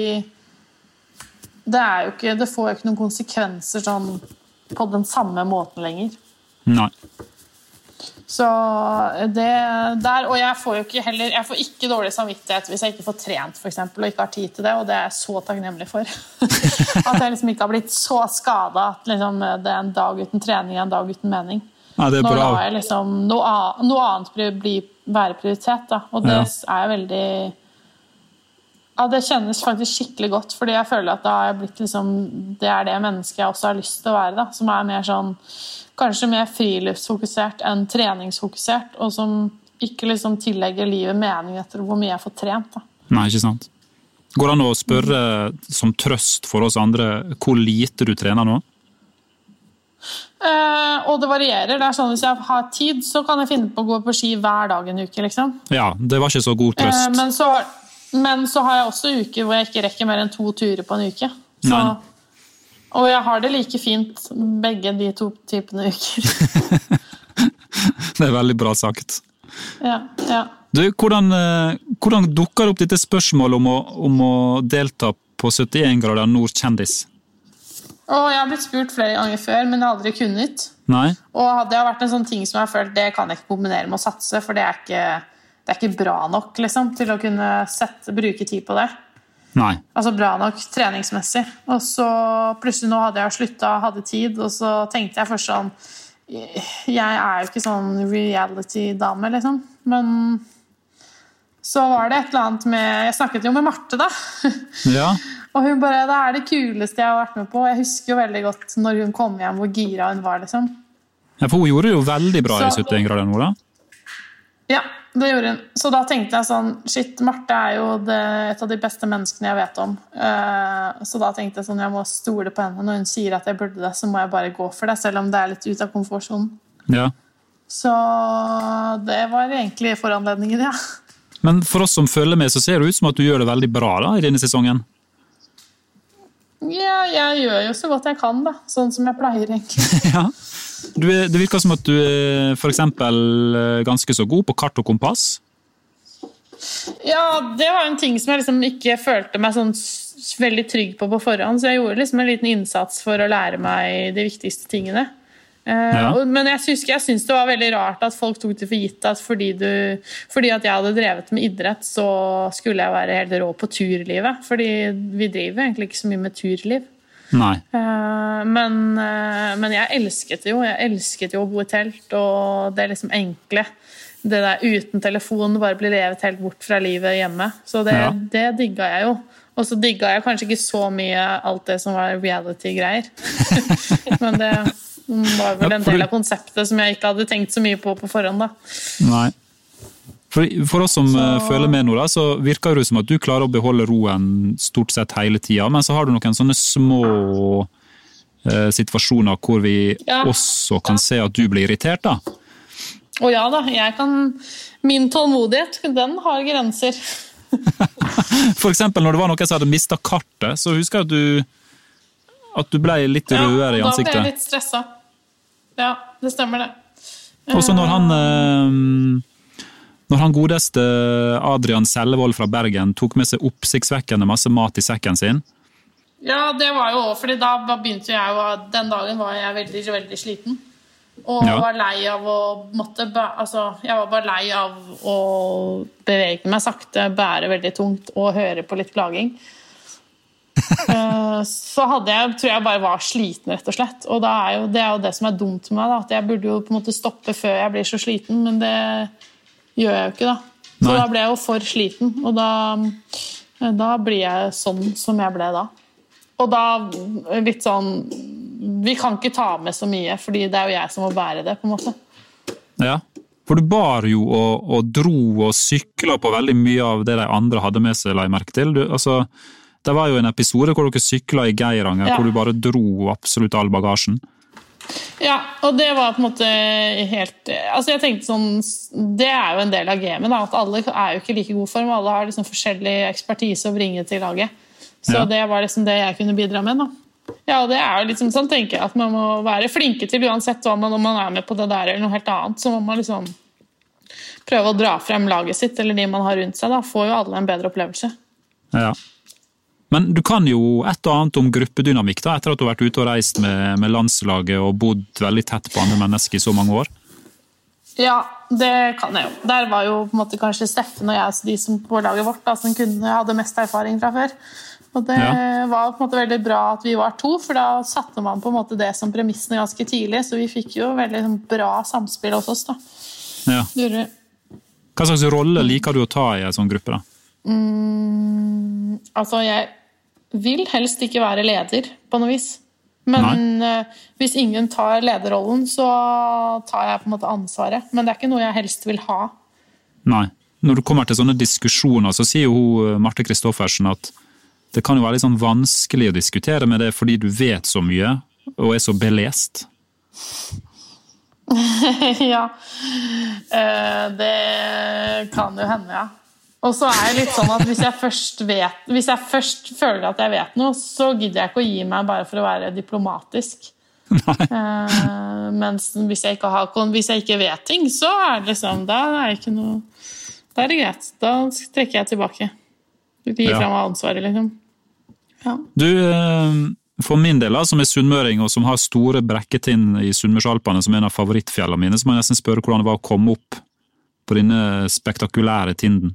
det får jo ikke noen konsekvenser sånn på den samme måten lenger. Nei. Så det der, og jeg får ikke dårlig samvittighet hvis jeg ikke får trent for eksempel, og ikke har tid til det, og det er jeg så takknemlig for. At jeg liksom ikke har blitt så skadet at liksom, det er en dag uten trening, en dag uten mening. Ja, det er bra. Nå lar jeg liksom noe annet være prioritet, da, og det er veldig... Ja, det kjennes faktisk skikkelig godt, fordi jeg føler at da har jeg blitt liksom, det er det mennesket jeg også har lyst til å være, da, som er mer sånn, kanskje mer friluftsfokusert enn treningsfokusert, og som ikke liksom tillegger livet mening etter hvor mye jeg får trent. Da. Nei, ikke sant. Går det an å spørre som trøst for oss andre hvor lite du trener nå? Og det varierer. Det er sånn hvis jeg har tid, så kan jeg finne på å gå på ski hver dag en uke, liksom. Ja, det var ikke så god trøst. Men så har jeg også uker hvor jeg ikke rekker mer enn 2 turer på en uke. Så... Og jeg har det like fint begge de 2 typene uker. Det er veldig bra sagt. Ja. Du, hvordan dukker opp dette spørsmålet om å delta på 71 grader nord kjendis? Jeg har blitt spurt flere ganger før, men jeg har aldri kunnet. Nei. Og det har vært en sånn ting som jeg har følt, det kan jeg ikke kombinere med å satse, for det er ikke bra nok liksom, til å kunne bruke tid på det. Nei. Altså bra nok treningsmessig. Og så plutselig nå hadde jeg sluttet, hadde tid, og så tenkte jeg først sånn, jeg er jo ikke sånn reality-dame, liksom. Men så var det et eller annet med, jeg snakket jo med Marte da. Ja. Og hun bare, det er det kuleste jeg har vært med på. Jeg husker jo veldig godt når hun kom hjem, hvor gira hun var, liksom. Ja, for hun gjorde det jo veldig bra i 71 grader nord, da. Ja, det gjorde hun. Så da tenkte jeg sånn, shit, Marte er jo et av de beste menneskene jeg vet om. Så da tenkte jeg sånn, jeg må stole på henne. Når hun sier at jeg burde det, så må jeg bare gå for det, selv om det er litt ut av komfortzonen. Ja. Så det var egentlig foranledningen, ja. Men for oss som følger med, så ser det ut som at du gjør det veldig bra da, i denne sesongen. Ja, jeg gjør jo så godt jeg kan da, sånn som jeg pleier egentlig. Ja. Det virker som at du for eksempel ganske så god på kart og kompass. Ja, det var en ting som jeg liksom ikke følte meg sånn veldig trygg på forhånd, så jeg gjorde liksom en liten innsats for å lære meg de viktigste tingene. Men jeg synes det var veldig rart at folk tok det for gitt at fordi at jeg hadde drevet med idrett, så skulle jeg være helt rå på turlivet, fordi vi driver egentlig ikke så mye med turliv. Nei. Men jeg elsket jo å bo i telt, og det liksom enkle, det der uten telefon, bare bli revet helt bort fra livet hjemme, så det digget jeg jo. Og så digget jeg kanskje ikke så mye alt det som var reality-greier. Men det var vel en del av konseptet som jeg ikke hadde tenkt så mye på forhånd da. Nei. For oss som føler med nå da, så virker det som at du klarer å beholde roen stort sett hele tiden, men så har du noen sånne små situasjoner hvor vi også kan se at du blir irritert da. Og ja da, min tålmodighet, den har grenser. For eksempel når det var noen som hadde mistet kartet, så husker jeg at du ble litt rødere i ansiktet. Ja, da ble jeg litt stresset. Ja, det stemmer det. Og så når han godeste Adrian Sellevold fra Bergen tok med seg oppsiktsvekkende masse mat i sekken sin. Ja, det var jo fordi da begynte den dagen var jeg veldig, veldig sliten. Og var lei av jeg var bare lei av å bevege meg sakte, bære veldig tungt og høre på litt klaging. Så tror jeg bare var sliten rett og slett, og det er jo det som er dumt med meg da, at jeg burde jo på en måte stoppe før jeg blir så sliten, men det gjør jeg jo ikke da. Så da ble jeg jo for sliten, og da blir jeg sånn som jeg ble da. Og da litt sånn, vi kan ikke ta med så mye, fordi det er jo jeg som må bære det, på en måte. Ja, for du bar jo og dro og sykla på veldig mye av det de andre hadde med seg, la jeg merke til. Det var jo en episode hvor dere sykla i Geiranger, hvor du bare dro absolutt all bagasjen. Ja, og det var på en måte helt... Altså jeg tenkte sånn, det er jo en del av gamet da, at alle er jo ikke like god form, alle har liksom forskjellig ekspertise å bringe til laget. Så det var liksom det jeg kunne bidra med da. Ja, og det er jo liksom sånn, tenker jeg, at man må være flinke til uansett hva om man er med på det der eller noe helt annet, så må man liksom prøve å dra frem laget sitt, eller de man har rundt seg da, får jo alle en bedre opplevelse. Ja. Men du kan jo et og annet om gruppedynamikk da, etter at du har vært ute og reist med landslaget og bodd veldig tett på andre mennesker i så mange år. Ja, det kan jeg jo. Der var jo på en måte kanskje Steffen og jeg, de som på laget vårt da, som hadde mest erfaring fra før. Og det var på en måte veldig bra at vi var to, for da satte man på en måte det som premissene ganske tidlig, så vi fikk jo veldig bra samspill hos oss da. Ja. Hva slags rolle liker du å ta i en sånn gruppe da? Altså, jeg vil helst ikke være leder på noe vis. Men hvis ingen tar lederrollen, så tar jeg på en måte ansvaret. Men det er ikke noe jeg helst vil ha. Nei. Når du kommer til sånne diskusjoner, så sier jo Marte Kristoffersen at det kan jo være litt sånn vanskelig å diskutere med det fordi du vet så mye og er så belest. Ja, det kan jo hende, ja. Og så er det litt sånn at hvis jeg først føler at jeg vet noe, så gidder jeg ikke å gi meg bare for å være diplomatisk. Mens hvis jeg ikke vet ting, så er det liksom, da er det greit. Da trekker jeg tilbake. Du gir frem ansvaret, liksom. Ja. Du, for min del, som er sunnmøring og som har store brekketind i Sunnmørsalpene som en av favorittfjellene mine, så må jeg nesten spørre hvordan det var å komme opp på denne spektakulære tinden.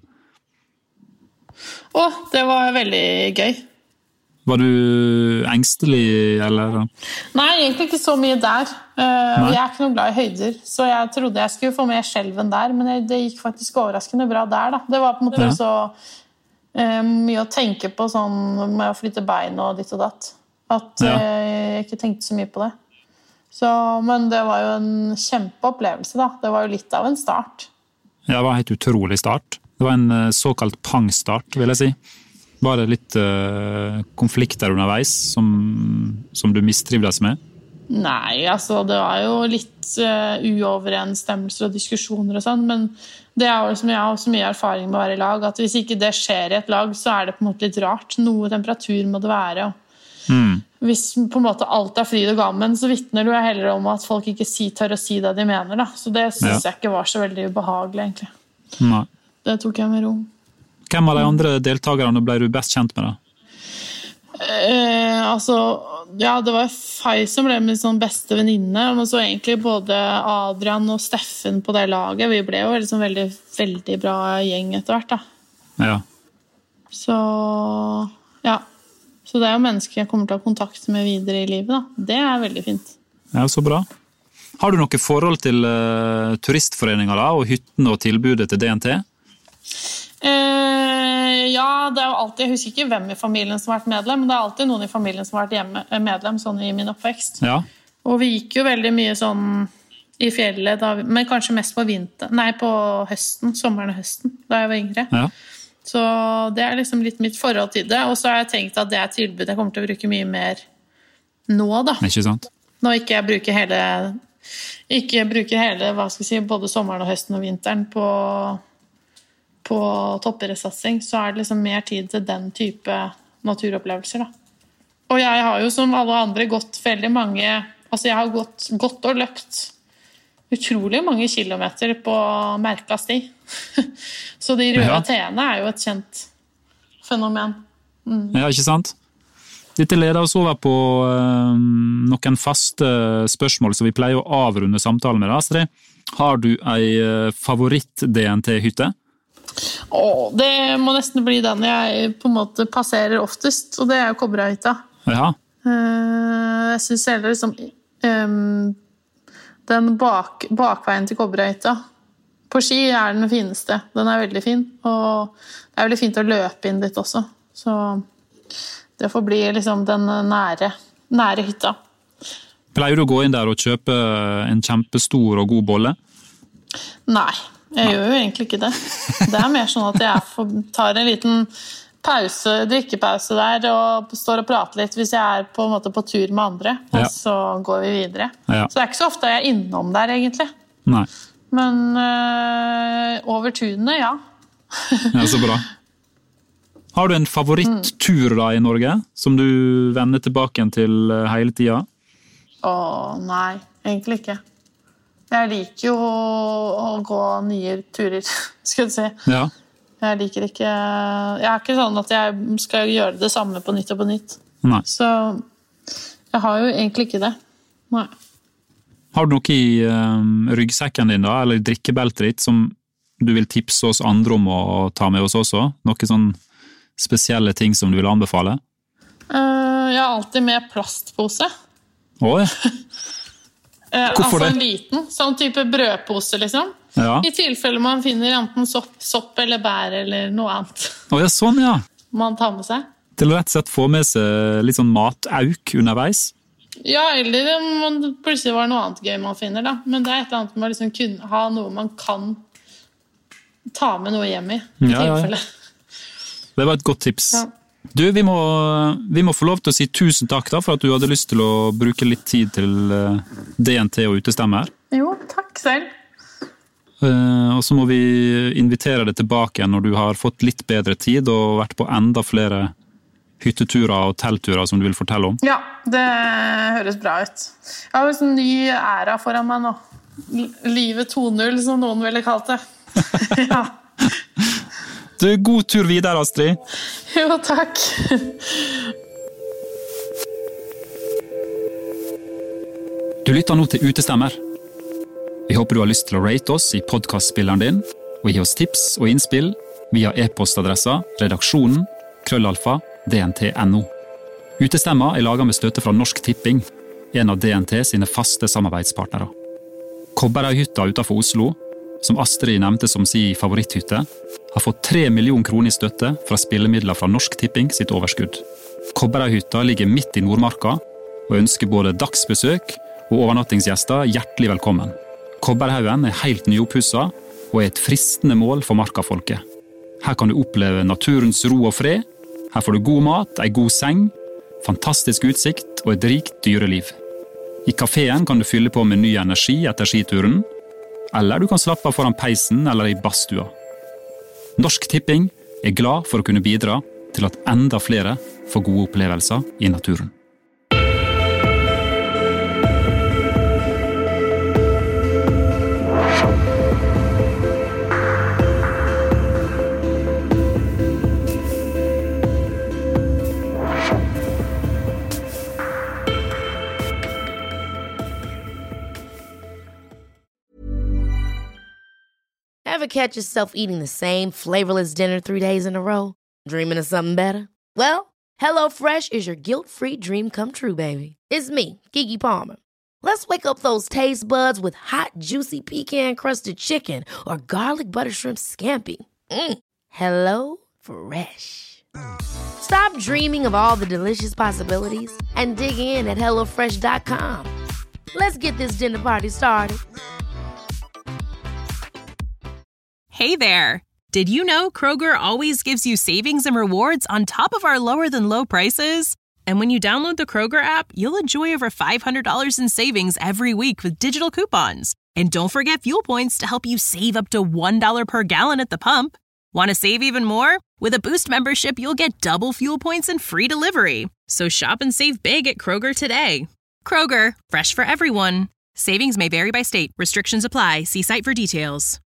Det var veldig gøy. Var du engstelig, eller? Nei, egentlig ikke så mye der. Jeg er ikke noe glad i høyder, så jeg trodde jeg skulle få mer skjelven der, men det gikk faktisk overraskende bra der da. Det var på en måte så mye å tenke på sånn med å flytte bein og ditt og datt, at jeg ikke tenkte så mye på det. Men det var jo en kjempeopplevelse da. Det var jo litt av en start. Ja, det var en helt utrolig start. Det var en såkalt pangstart, vil jeg si. Var det litt konflikter underveis som du mistrivdes med? Nei, altså det var jo litt uoverensstemmelser og diskusjoner og sånn, men det er jo som jeg har så mye erfaring med å være i lag, at hvis ikke det skjer i et lag, så er det på en måte litt rart. Noe temperatur må det være, og Hvis på en måte alt fryd og gammen, så vittner det jo heller om at folk ikke tør å si det de mener. Da. Så det synes jeg ikke var så veldig ubehagelig, egentlig. Nei. Det tok jeg med ro. Hvem av de andre deltakerne ble du best kjent med da? Det var Fay som ble min sånn beste venninne, men så egentlig både Adrian og Steffen på det laget, vi ble jo liksom veldig, veldig bra gjeng etter hvert da. Ja. Så det er jo mennesker jeg kommer til å ha kontakt med videre i livet da. Det er veldig fint. Ja, så bra. Har du noe forhold til turistforeninger da, og hyttene og tilbudet til DNT? Ja, det er jo alltid, jeg husker ikke hvem i familien som har vært medlem, men det er alltid noen i familien som har vært medlem sånn i min oppvekst. Ja. Og vi gikk jo veldig mye sånn i fjellet, men kanskje mest på på høsten, sommeren og høsten, da jeg var yngre. Ja. Så det er liksom litt mitt forhold til det, og så har jeg tenkt at det er et tilbud jeg kommer til å bruke mye mer nå da. Ikke sant? Nå ikke jeg bruker hele, hva skal jeg si, både sommeren og høsten og vinteren på toppidrettssatsing, så er det liksom mer tid til den type naturopplevelser da. Og jeg har jo som alle andre gått veldig mange, altså jeg har gått og løpt utrolig mange kilometer på merket sti. Så de røde T-ene er jo et kjent fenomen. Ja, ikke sant? Dette leder oss over på noen faste spørsmål som vi pleier å avrunde samtalen med. Astrid, har du en favoritt-DNT-hytte? Det må nesten bli den jeg på en måte passerer oftest, og det er jo Kobberøyhytta. Ja. Jeg synes heller liksom den bakveien til Kobberøyhytta på ski er den fineste. Den er veldig fin, og det er veldig fint å løpe inn dit også. Så det får bli liksom den nære hytta. Pleier du å gå inn der og kjøpe en kjempestor og god bolle? Nei, jeg gjør jo egentlig ikke det. Det er mer sånn at jeg tar en liten drikkepause der og står og prater litt hvis jeg er på en måte på tur med andre, og så går vi videre. Ja. Så det er ikke så ofte jeg er innom der egentlig. Nei. Men over tunet, ja. Ja, så bra. Har du en favoritttur da i Norge, som du vender tilbake til hele tiden? Nei, egentlig ikke. Jeg liker jo å gå nye turer, skal du si. Ja. Jeg liker ikke... Jeg er ikke sånn at jeg skal gjøre det samme på nytt og på nytt. Nei. Så jeg har jo egentlig ikke det. Nei. Har du noe i ryggsekken din da, eller drikkebeltet ditt, som du vil tipse oss andre om å ta med oss også? Noen sånn spesielle ting som du vil anbefale? Jeg har alltid med plastpose. Oi! Altså en liten, sånn type brødpose liksom. Ja. I tilfelle man finner enten sopp eller bær eller noe annet. Ja, sånn ja. Man tar med seg. Til å rett og slett få med seg litt sånn matauk underveis? Ja, eller plutselig var det noe annet gøy man finner da. Men det er et eller annet med å liksom kunne ha noe man kan ta med noe hjem i tilfelle. Det var et godt tips. Ja. Du, vi må få lov til å si tusen takk da, for at du hadde lyst til å bruke litt tid til DNT og utestemmer. Jo, takk selv. Og så må vi invitere deg tilbake når du har fått litt bedre tid og vært på enda flere hytteturer og teltturer som du vil fortelle om. Ja, det høres bra ut. Jeg har en ny æra foran meg nå. Livet 2.0, som noen ville kalt det. Ja. Du, god tur videre, Astrid. Jo, takk. Du lytter nå til Utestemmer. Vi håper du har lyst til å rate oss i podcastspilleren din, og gi oss tips og innspill via e-postadressa redaksjonen@dnt.no. Utestemmer er laget med støtte fra Norsk Tipping, en av DNT sine faste samarbeidspartnere. Kobberøyhytta utenfor Oslo, som Astrid nevnte som sin favoritthytte, har fått 3 millioner kroner i støtte fra spillemidler fra Norsk Tipping sitt overskudd. Kobberøyhytta ligger midt i Nordmarka, og ønsker både dagsbesøk og overnattingsgjester hjertelig velkommen. Kobberhaugen er helt nyoppusset, og er et fristende mål for markafolket. Her kan du oppleve naturens ro og fred, her får du god mat, en god seng, fantastisk utsikt og et rikt dyreliv. I kaféen kan du fylle på med ny energi etter skituren, eller du kan slappe av foran peisen eller i badstua. Norsk Tipping er glad for å kunne bidra til at enda flere får gode opplevelser i naturen. Ever catch yourself eating the same flavorless dinner 3 days in a row? Dreaming of something better? Well, HelloFresh is your guilt-free dream come true, baby. It's me, Keke Palmer. Let's wake up those taste buds with hot, juicy pecan-crusted chicken or garlic butter shrimp scampi. HelloFresh. Stop dreaming of all the delicious possibilities and dig in at HelloFresh.com. Let's get this dinner party started. Hey there! Did you know Kroger always gives you savings and rewards on top of our lower-than-low prices? And when you download the Kroger app, you'll enjoy over $500 in savings every week with digital coupons. And don't forget fuel points to help you save up to $1 per gallon at the pump. Want to save even more? With a Boost membership, you'll get double fuel points and free delivery. So shop and save big at Kroger today. Kroger, fresh for everyone. Savings may vary by state. Restrictions apply. See site for details.